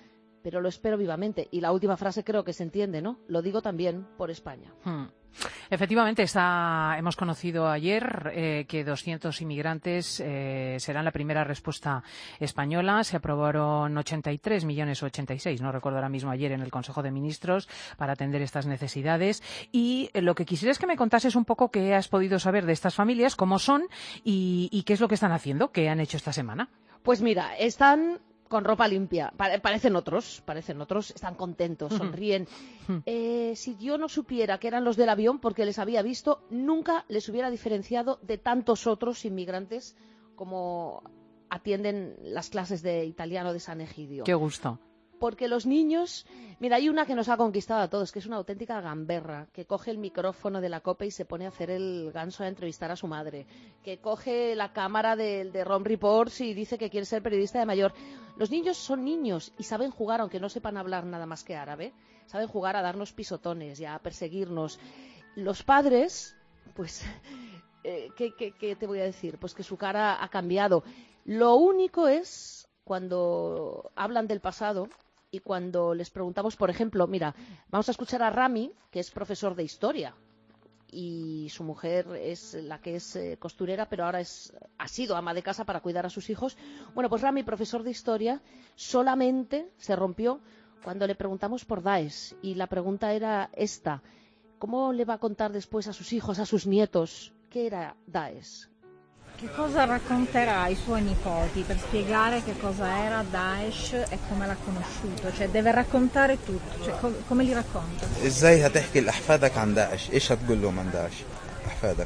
Speaker 4: pero lo espero vivamente. Y la última frase creo que se entiende, ¿no? Lo digo también por España.
Speaker 3: Efectivamente, hemos conocido ayer que 200 inmigrantes serán la primera respuesta española. Se aprobaron 83 millones o 86, no recuerdo ahora mismo, ayer en el Consejo de Ministros para atender estas necesidades. Y lo que quisiera es que me contases un poco qué has podido saber de estas familias, cómo son y qué es lo que están haciendo, qué han hecho esta semana.
Speaker 4: Pues mira, están con ropa limpia, parecen otros, están contentos, sonríen. Si yo no supiera que eran los del avión, porque les había visto, nunca les hubiera diferenciado de tantos otros inmigrantes como atienden las clases de italiano de San Egidio.
Speaker 3: Qué gusto.
Speaker 4: Porque los niños... Mira, hay una que nos ha conquistado a todos, que es una auténtica gamberra, que coge el micrófono de la COPE y se pone a hacer el ganso a entrevistar a su madre, que coge la cámara de Ron Reports y dice que quiere ser periodista de mayor. Los niños son niños y saben jugar, aunque no sepan hablar nada más que árabe, saben jugar a darnos pisotones y a perseguirnos. Los padres, pues... ¿qué te voy a decir? Pues que su cara ha cambiado. Lo único es, cuando hablan del pasado... Y cuando les preguntamos, por ejemplo, mira, vamos a escuchar a Rami, que es profesor de historia, y su mujer es la que es costurera, pero ahora ha sido ama de casa para cuidar a sus hijos. Bueno, pues Rami, profesor de historia, solamente se rompió cuando le preguntamos por Daesh. Y la pregunta era esta: ¿cómo le va a contar después a sus hijos, a sus nietos, qué era Daesh?
Speaker 2: Che cosa racconterà ai suoi nipoti per spiegare che cosa era Daesh e come l'ha conosciuto? Cioè deve raccontare tutto, cioè come li racconta?
Speaker 6: ازاي هتحكي لاحفادك عن داعش؟ ايش هتقول لهم عن داعش احفادك؟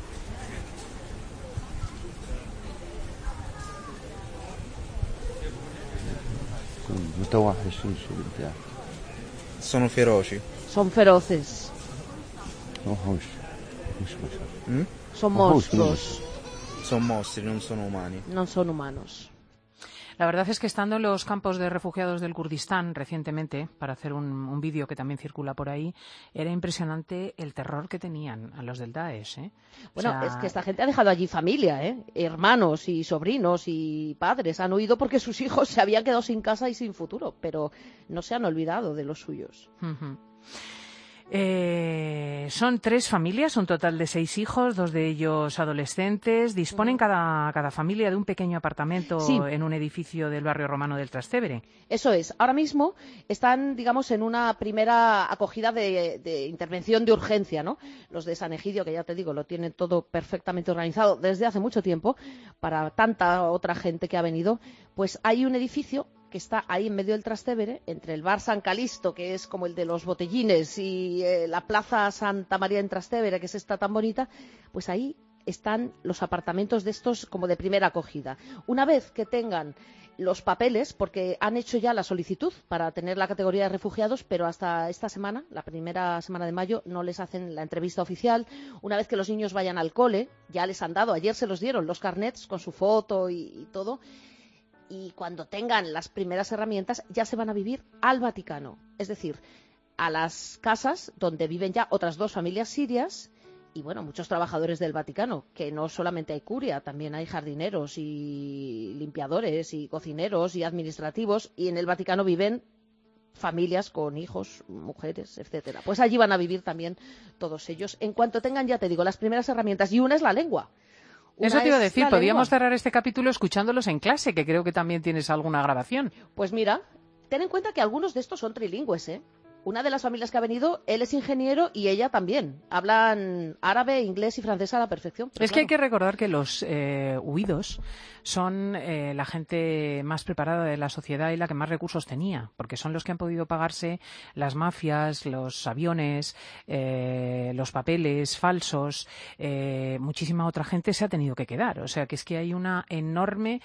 Speaker 7: متوحشين شو بدي احكي؟
Speaker 6: sono feroci.
Speaker 4: Son feroces.
Speaker 7: مش بشر.
Speaker 4: Son monstruos.
Speaker 6: Son mostri, non sono umani.
Speaker 4: No son humanos.
Speaker 3: La verdad es que estando en los campos de refugiados del Kurdistán recientemente, para hacer un vídeo que también circula por ahí, era impresionante el terror que tenían a los del Daesh, ¿eh?
Speaker 4: Bueno, es que esta gente ha dejado allí familia, ¿eh? Hermanos y sobrinos y padres. Han huido porque sus hijos se habían quedado sin casa y sin futuro, pero no se han olvidado de los suyos.
Speaker 3: Son 3 familias, un total de 6 hijos, 2 de ellos adolescentes. Disponen cada familia de un pequeño apartamento en un edificio del barrio romano del Trastevere.
Speaker 4: Eso es. Ahora mismo están, digamos, en una primera acogida de intervención de urgencia, ¿no? Los de San Egidio, que ya te digo, lo tienen todo perfectamente organizado desde hace mucho tiempo, para tanta otra gente que ha venido. Pues hay un edificio que está ahí en medio del Trastevere, entre el bar San Calisto, que es como el de los botellines, y la plaza Santa María en Trastevere, que es esta tan bonita, pues ahí están los apartamentos de estos como de primera acogida. Una vez que tengan los papeles, porque han hecho ya la solicitud para tener la categoría de refugiados, pero hasta esta semana, la primera semana de mayo, no les hacen la entrevista oficial. Una vez que los niños vayan al cole, ya les han dado, ayer se los dieron los carnets con su foto y todo. Y cuando tengan las primeras herramientas ya se van a vivir al Vaticano, es decir, a las casas donde viven ya otras 2 familias sirias y, bueno, muchos trabajadores del Vaticano, que no solamente hay curia, también hay jardineros y limpiadores y cocineros y administrativos, y en el Vaticano viven familias con hijos, mujeres, etcétera. Pues allí van a vivir también todos ellos, en cuanto tengan, ya te digo, las primeras herramientas, y una es la lengua.
Speaker 3: Eso te iba a decir, podríamos cerrar este capítulo escuchándolos en clase, que creo que también tienes alguna grabación.
Speaker 4: Pues mira, ten en cuenta que algunos de estos son trilingües, ¿eh? Una de las familias que ha venido, él es ingeniero y ella también. Hablan árabe, inglés y francés a la perfección.
Speaker 3: Es que hay que recordar que los huidos son la gente más preparada de la sociedad y la que más recursos tenía, porque son los que han podido pagarse las mafias, los aviones, los papeles falsos. Muchísima otra gente se ha tenido que quedar. O sea, que es que hay una enorme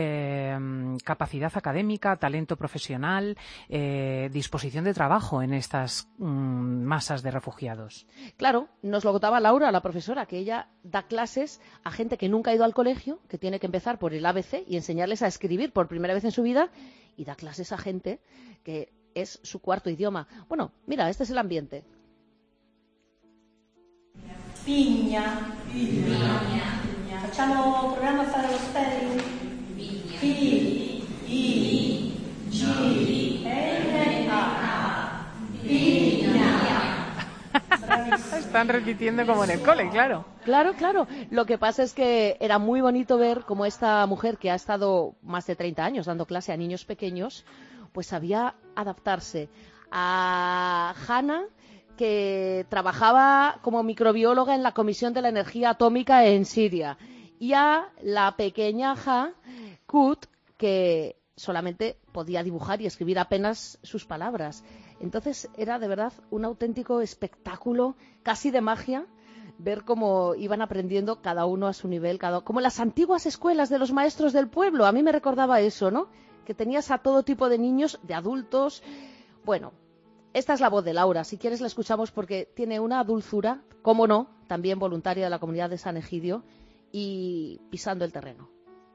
Speaker 3: capacidad académica, talento profesional, disposición de trabajo en estas masas de refugiados.
Speaker 4: Claro, nos lo contaba Laura, la profesora, que ella da clases a gente que nunca ha ido al colegio, que tiene que empezar por el ABC y enseñarles a escribir por primera vez en su vida, y da clases a gente que es su cuarto idioma. Bueno, mira, este es el ambiente.
Speaker 24: Pigna. Facciamo, proviamo a fare lo spelling. P, I, G-I-N-A. Piña.
Speaker 3: Están repitiendo como en el cole, claro.
Speaker 4: Claro. Lo que pasa es que era muy bonito ver cómo esta mujer, que ha estado más de 30 años dando clase a niños pequeños, pues sabía adaptarse a Hannah, que trabajaba como microbióloga en la Comisión de la Energía Atómica en Siria, y a la pequeña Kut, que solamente podía dibujar y escribir apenas sus palabras. Entonces era de verdad un auténtico espectáculo, casi de magia, ver cómo iban aprendiendo cada uno a su nivel, como las antiguas escuelas de los maestros del pueblo. A mí me recordaba eso, ¿no? Que tenías a todo tipo de niños, de adultos. Bueno, esta es la voz de Laura. Si quieres la escuchamos porque tiene una dulzura, cómo no, también voluntaria de la comunidad de San Egidio y pisando el terreno.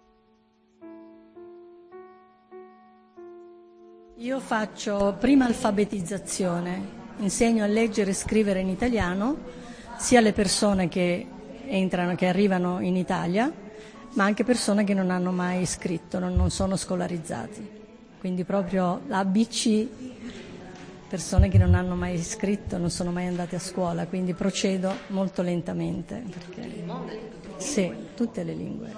Speaker 8: Io faccio prima alfabetizzazione, insegno a leggere e scrivere in italiano sia alle persone che entrano, che arrivano in Italia, ma anche persone che non hanno mai scritto, non sono scolarizzati. Quindi proprio l'ABC, persone che non hanno mai scritto, non sono mai andate a scuola, quindi procedo molto lentamente. Perché... Sì, tutte le lingue.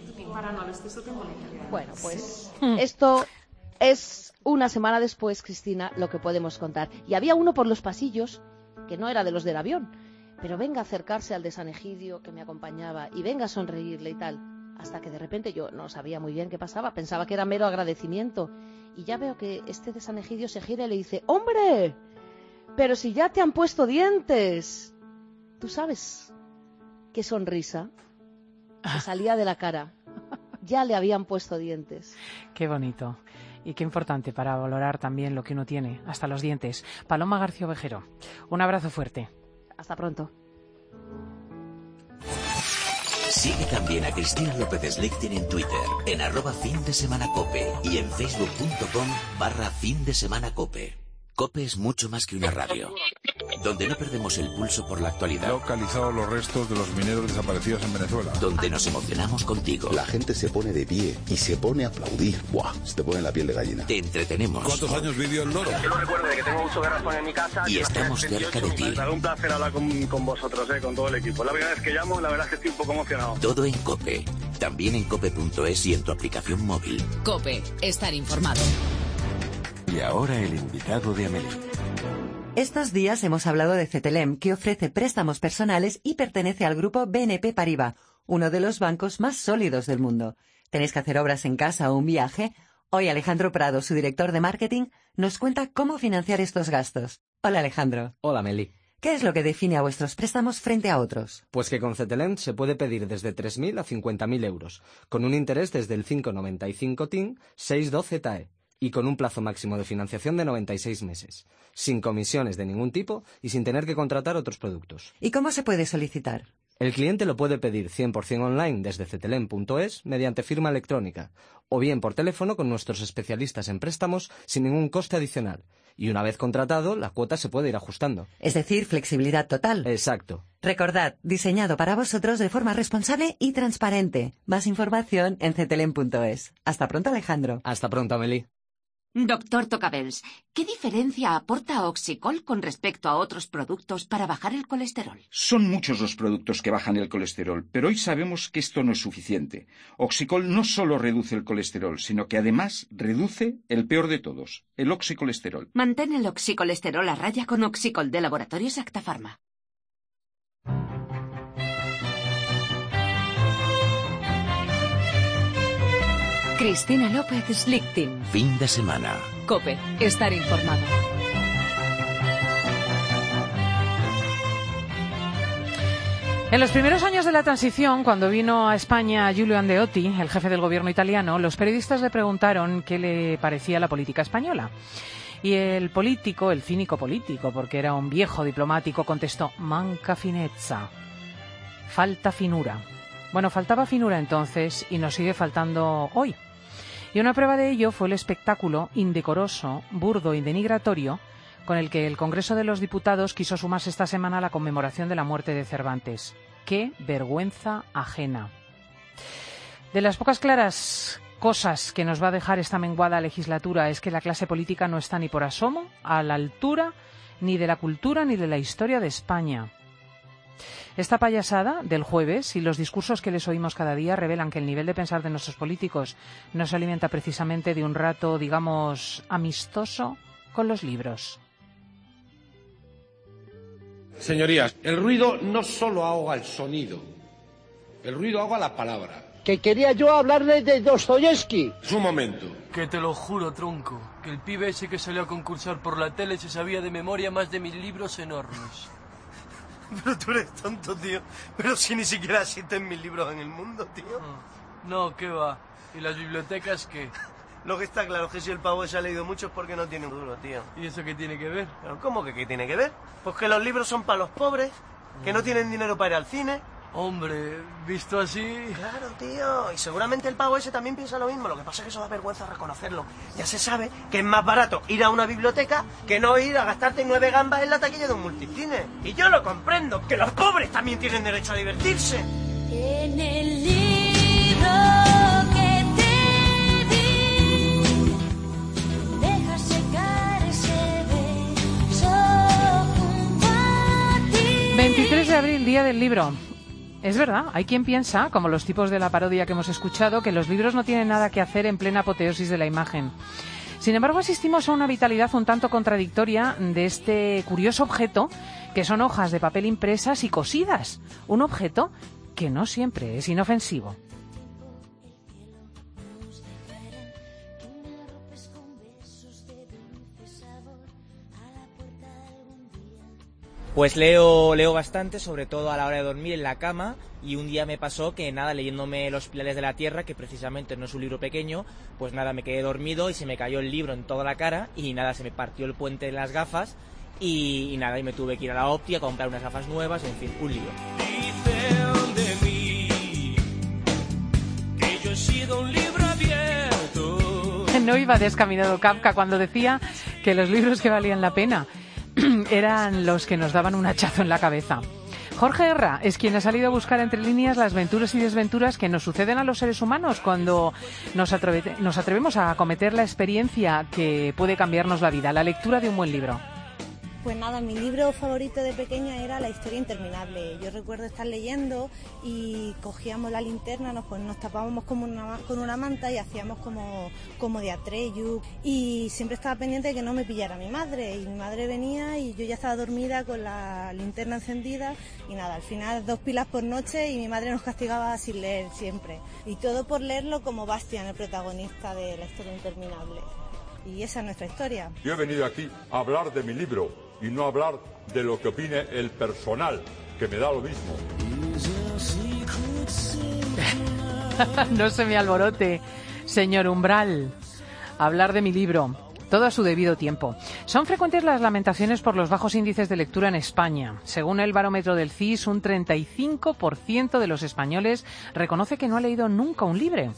Speaker 4: Bueno, pues esto es una semana después, Cristina, lo que podemos contar. Y había uno por los pasillos que no era de los del avión, pero venga a acercarse al de San Egidio que me acompañaba y venga a sonreírle y tal, hasta que de repente yo no sabía muy bien qué pasaba, pensaba que era mero agradecimiento, y ya veo que este de San Egidio se gira y le dice: ¡hombre! Pero si ya te han puesto dientes. ¿Tú sabes qué sonrisa que salía de la cara? Ya le habían puesto dientes.
Speaker 3: Qué bonito. Y qué importante para valorar también lo que uno tiene, hasta los dientes. Paloma García Ovejero, un abrazo fuerte.
Speaker 4: Hasta pronto.
Speaker 10: Sigue también a Cristina López Slichting en Twitter, en @findesemanacope y en facebook.com/findesemanacope. COPE es mucho más que una radio, donde no perdemos el pulso por la actualidad.
Speaker 11: Localizado los restos de los mineros desaparecidos en Venezuela.
Speaker 10: Donde nos emocionamos contigo.
Speaker 19: La gente se pone de pie y se pone a aplaudir. ¡Buah! Se te pone la piel de gallina.
Speaker 10: Te entretenemos.
Speaker 11: ¿Cuántos años vivió el loro?
Speaker 20: Yo lo recuerdo de que tengo uso de razón en mi casa.
Speaker 10: Y estamos cerca de ti.
Speaker 20: Un placer hablar con vosotros, con todo el equipo. La primera vez que llamo, la verdad es que estoy un poco emocionado.
Speaker 10: Todo en COPE. También en cope.es y en tu aplicación móvil.
Speaker 1: COPE. Estar informado.
Speaker 9: Y ahora el invitado de Amelie.
Speaker 12: Estos días hemos hablado de Cetelem, que ofrece préstamos personales y pertenece al grupo BNP Paribas, uno de los bancos más sólidos del mundo. ¿Tenéis que hacer obras en casa o un viaje? Hoy Alejandro Prado, su director de marketing, nos cuenta cómo financiar estos gastos. Hola, Alejandro.
Speaker 14: Hola, Meli.
Speaker 12: ¿Qué es lo que define a vuestros préstamos frente a otros?
Speaker 14: Pues que con Cetelem se puede pedir desde 3.000 a 50.000 euros, con un interés desde el 5,95 TIN, 6,12 TAE. Y con un plazo máximo de financiación de 96 meses, sin comisiones de ningún tipo y sin tener que contratar otros productos.
Speaker 12: ¿Y cómo se puede solicitar?
Speaker 14: El cliente lo puede pedir 100% online desde cetelem.es mediante firma electrónica, o bien por teléfono con nuestros especialistas en préstamos sin ningún coste adicional. Y una vez contratado, la cuota se puede ir ajustando.
Speaker 12: Es decir, flexibilidad total.
Speaker 14: Exacto.
Speaker 12: Recordad, diseñado para vosotros de forma responsable y transparente. Más información en cetelem.es. Hasta pronto, Alejandro.
Speaker 14: Hasta pronto, Amelie.
Speaker 25: Doctor Tocabels, ¿qué diferencia aporta Oxicol con respecto a otros productos para bajar el colesterol?
Speaker 26: Son muchos los productos que bajan el colesterol, pero hoy sabemos que esto no es suficiente. Oxicol no solo reduce el colesterol, sino que además reduce el peor de todos, el oxicolesterol.
Speaker 25: Mantén el oxicolesterol a raya con Oxicol de Laboratorios Acta Pharma.
Speaker 1: Cristina López Slichting.
Speaker 10: Fin de semana.
Speaker 1: COPE. Estar informado.
Speaker 3: En los primeros años de la transición, cuando vino a España Giulio Andreotti, el jefe del gobierno italiano, los periodistas le preguntaron qué le parecía la política española. Y el político, el cínico político, porque era un viejo diplomático, contestó: manca finezza. Falta finura. Bueno, faltaba finura entonces y nos sigue faltando hoy. Y una prueba de ello fue el espectáculo indecoroso, burdo y denigratorio con el que el Congreso de los Diputados quiso sumarse esta semana a la conmemoración de la muerte de Cervantes. ¡Qué vergüenza ajena! De las pocas caras cosas que nos va a dejar esta menguada legislatura es que la clase política no está ni por asomo a la altura ni de la cultura ni de la historia de España. Esta payasada del jueves y los discursos que les oímos cada día revelan que el nivel de pensar de nuestros políticos no se alimenta precisamente de un rato, digamos, amistoso con los libros.
Speaker 13: Señorías, el ruido no solo ahoga el sonido, el ruido ahoga la palabra.
Speaker 15: Que quería yo hablarle de Dostoyevsky.
Speaker 13: Es un momento.
Speaker 16: Que te lo juro, tronco, que el pibe ese que salió a concursar por la tele se sabía de memoria más de 1000 libros enormes.
Speaker 17: Pero tú eres tonto, tío. Pero si ni siquiera existen 1000 libros en el mundo, tío.
Speaker 16: No, ¿qué va? ¿Y las bibliotecas qué?
Speaker 17: Lo que está claro es que si el pavo se ha leído mucho es porque no tiene un duro, tío.
Speaker 16: ¿Y eso qué tiene que ver?
Speaker 17: ¿Pero cómo que qué tiene que ver? Pues que los libros son para los pobres, que no tienen dinero para ir al cine.
Speaker 16: Hombre, visto así...
Speaker 17: Claro, tío. Y seguramente el pavo ese también piensa lo mismo. Lo que pasa es que eso da vergüenza reconocerlo. Ya se sabe que es más barato ir a una biblioteca que no ir a gastarte 9 gambas en la taquilla de un multicine. Y yo lo comprendo, que los pobres también tienen derecho a divertirse.
Speaker 24: En el libro que te di, deja secar ese beso junto a ti.
Speaker 3: 23 de abril, Día del Libro. Es verdad, hay quien piensa, como los tipos de la parodia que hemos escuchado, que los libros no tienen nada que hacer en plena apoteosis de la imagen. Sin embargo, asistimos a una vitalidad un tanto contradictoria de este curioso objeto, que son hojas de papel impresas y cosidas. Un objeto que no siempre es inofensivo.
Speaker 18: Pues leo bastante, sobre todo a la hora de dormir en la cama, y un día me pasó que nada, leyéndome Los Pilares de la Tierra, que precisamente no es un libro pequeño, pues nada, me quedé dormido y se me cayó el libro en toda la cara y nada, se me partió el puente de las gafas y nada, y me tuve que ir a la óptica a comprar unas gafas nuevas, en fin, un lío.
Speaker 24: Dicen de mí que yo he sido un libro abierto.
Speaker 3: No iba descaminado Kafka cuando decía que los libros que valían la pena eran los que nos daban un hachazo en la cabeza. Jorge Herra es quien ha salido a buscar entre líneas las venturas y desventuras que nos suceden a los seres humanos cuando nos atrevemos a acometer la experiencia que puede cambiarnos la vida, la lectura de un buen libro.
Speaker 21: Pues nada, mi libro favorito de pequeña era La historia interminable. Yo recuerdo estar leyendo y cogíamos la linterna, nos tapábamos con una manta y hacíamos como de Atreyu. Y siempre estaba pendiente de que no me pillara mi madre. Y mi madre venía y yo ya estaba dormida con la linterna encendida. Y nada, al final 2 pilas por noche y mi madre nos castigaba sin leer siempre. Y todo por leerlo como Bastian, el protagonista de La historia interminable. Y esa es nuestra historia.
Speaker 27: Yo he venido aquí a hablar de mi libro y no hablar de lo que opine el personal, que me da lo mismo.
Speaker 3: No se me alborote, señor Umbral. Hablar de mi libro, todo a su debido tiempo. Son frecuentes las lamentaciones por los bajos índices de lectura en España. Según el barómetro del CIS, un 35% de los españoles reconoce que no ha leído nunca un libro.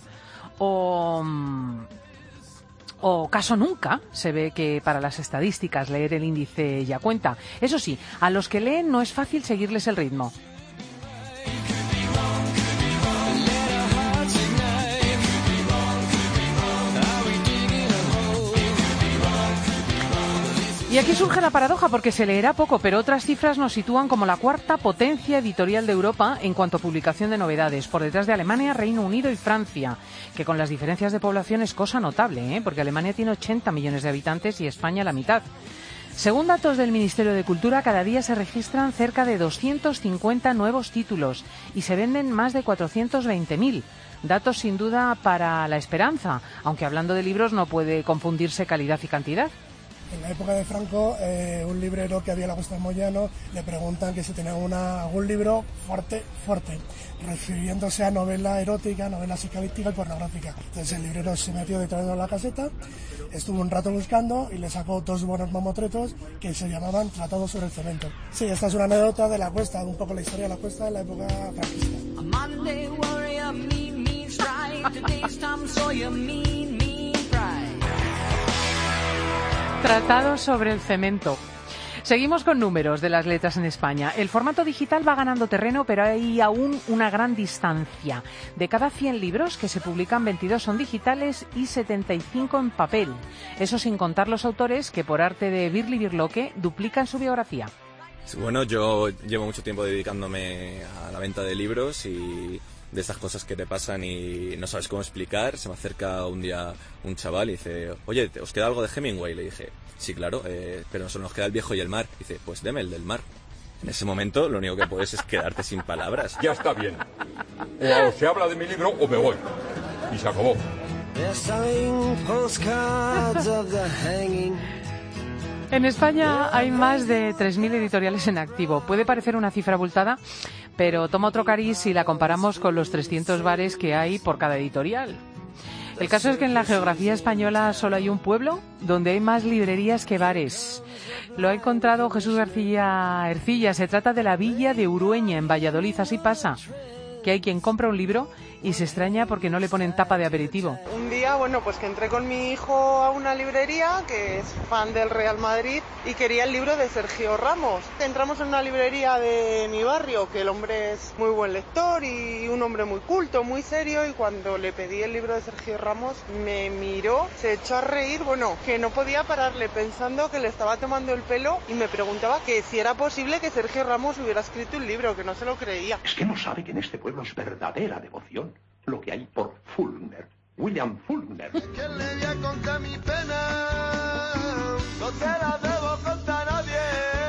Speaker 3: O caso nunca, se ve que para las estadísticas leer el índice ya cuenta. Eso sí, a los que leen no es fácil seguirles el ritmo. Y aquí surge la paradoja porque se leerá poco, pero otras cifras nos sitúan como la 4ª potencia editorial de Europa en cuanto a publicación de novedades, por detrás de Alemania, Reino Unido y Francia, que con las diferencias de población es cosa notable, porque Alemania tiene 80 millones de habitantes y España la mitad. Según datos del Ministerio de Cultura, cada día se registran cerca de 250 nuevos títulos y se venden más de 420.000. Datos sin duda para la esperanza, aunque hablando de libros no puede confundirse calidad y cantidad.
Speaker 28: En la época de Franco, un librero que había en la Costa de Moyano le preguntan que si tenía algún libro fuerte, refiriéndose a novela erótica, novela psicalíptica y pornográfica. Entonces el librero se metió detrás de la caseta, estuvo un rato buscando y le sacó 2 buenos mamotretos que se llamaban Tratados sobre el cemento. Sí, esta es una anécdota de la Cuesta, un poco la historia de la Cuesta de la época franquista.
Speaker 3: Tratado sobre el cemento. Seguimos con números de las letras en España. El formato digital va ganando terreno, pero hay aún una gran distancia. De cada 100 libros que se publican, 22 son digitales y 75 en papel. Eso sin contar los autores que, por arte de Birli Birloque, duplican su biografía.
Speaker 2: Bueno, yo llevo mucho tiempo dedicándome a la venta de libros y de estas cosas que te pasan y no sabes cómo explicar. Se me acerca un día un chaval y dice: oye, ¿os queda algo de Hemingway? Le dije: sí, claro, pero solo nos queda El viejo y el mar. Dice: pues deme el del mar. En ese momento lo único que puedes es quedarte sin palabras.
Speaker 27: Ya está bien. O se habla de mi libro o me voy. Y se acabó.
Speaker 3: En España hay más de 3.000 editoriales en activo. Puede parecer una cifra abultada, pero toma otro cariz si la comparamos con los 300 bares que hay por cada editorial. El caso es que en la geografía española solo hay un pueblo donde hay más librerías que bares. Lo ha encontrado Jesús García Ercilla. Se trata de la Villa de Urueña, en Valladolid. Así pasa, que hay quien compra un libro y se extraña porque no le ponen tapa de aperitivo.
Speaker 4: Un día, pues que entré con mi hijo a una librería que es fan del Real Madrid y quería el libro de Sergio Ramos. Entramos en una librería de mi barrio, que el hombre es muy buen lector y un hombre muy culto, muy serio, y cuando le pedí el libro de Sergio Ramos me miró, se echó a reír, que no podía pararle, pensando que le estaba tomando el pelo, y me preguntaba que si era posible que Sergio Ramos hubiera escrito un libro, que no se lo creía.
Speaker 5: Es que no sabe que en este pueblo es verdadera devoción lo que hay por Faulkner, William Faulkner.
Speaker 24: ¿Quién le voy a contar mi pena? No te la debo contar a nadie.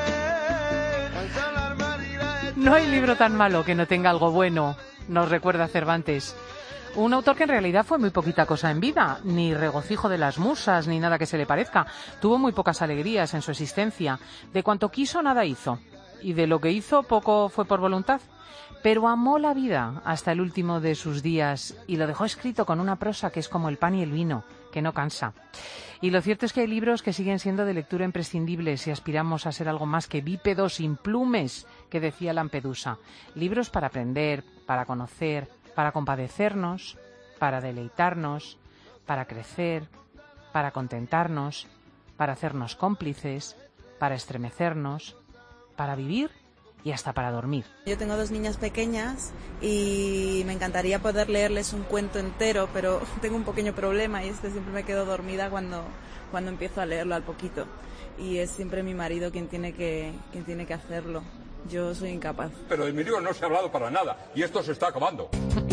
Speaker 3: No hay libro tan malo que no tenga algo bueno, nos recuerda Cervantes. Un autor que en realidad fue muy poquita cosa en vida, ni regocijo de las musas, ni nada que se le parezca. Tuvo muy pocas alegrías en su existencia. De cuanto quiso, nada hizo. Y de lo que hizo, poco fue por voluntad. Pero amó la vida hasta el último de sus días y lo dejó escrito con una prosa que es como el pan y el vino, que no cansa. Y lo cierto es que hay libros que siguen siendo de lectura imprescindible si aspiramos a ser algo más que bípedos sin plumes, que decía Lampedusa. Libros para aprender, para conocer, para compadecernos, para deleitarnos, para crecer, para contentarnos, para hacernos cómplices, para estremecernos, para vivir y hasta para dormir.
Speaker 6: Yo tengo 2 niñas pequeñas y me encantaría poder leerles un cuento entero, pero tengo un pequeño problema y es que siempre me quedo dormida cuando empiezo a leerlo al poquito. Y es siempre mi marido quien tiene que hacerlo. Yo soy incapaz.
Speaker 27: Pero de mi libro no se ha hablado para nada y esto se está acabando.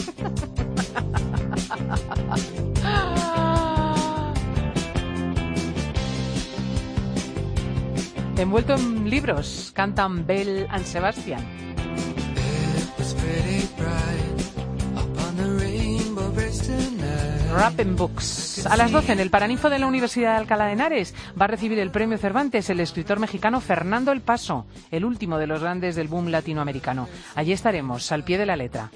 Speaker 3: Envuelto en libros, cantan Belle and Sebastian. Wrapping Books. A las 12 en el Paraninfo de la Universidad de Alcalá de Henares va a recibir el premio Cervantes el escritor mexicano Fernando El Paso, el último de los grandes del boom latinoamericano. Allí estaremos, al pie de la letra.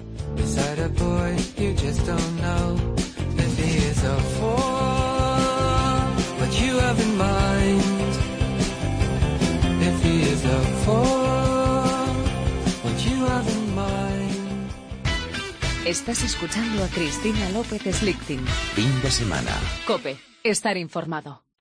Speaker 1: Estás escuchando a Cristina López Slichting.
Speaker 10: Fin de semana.
Speaker 1: COPE. Estar informado.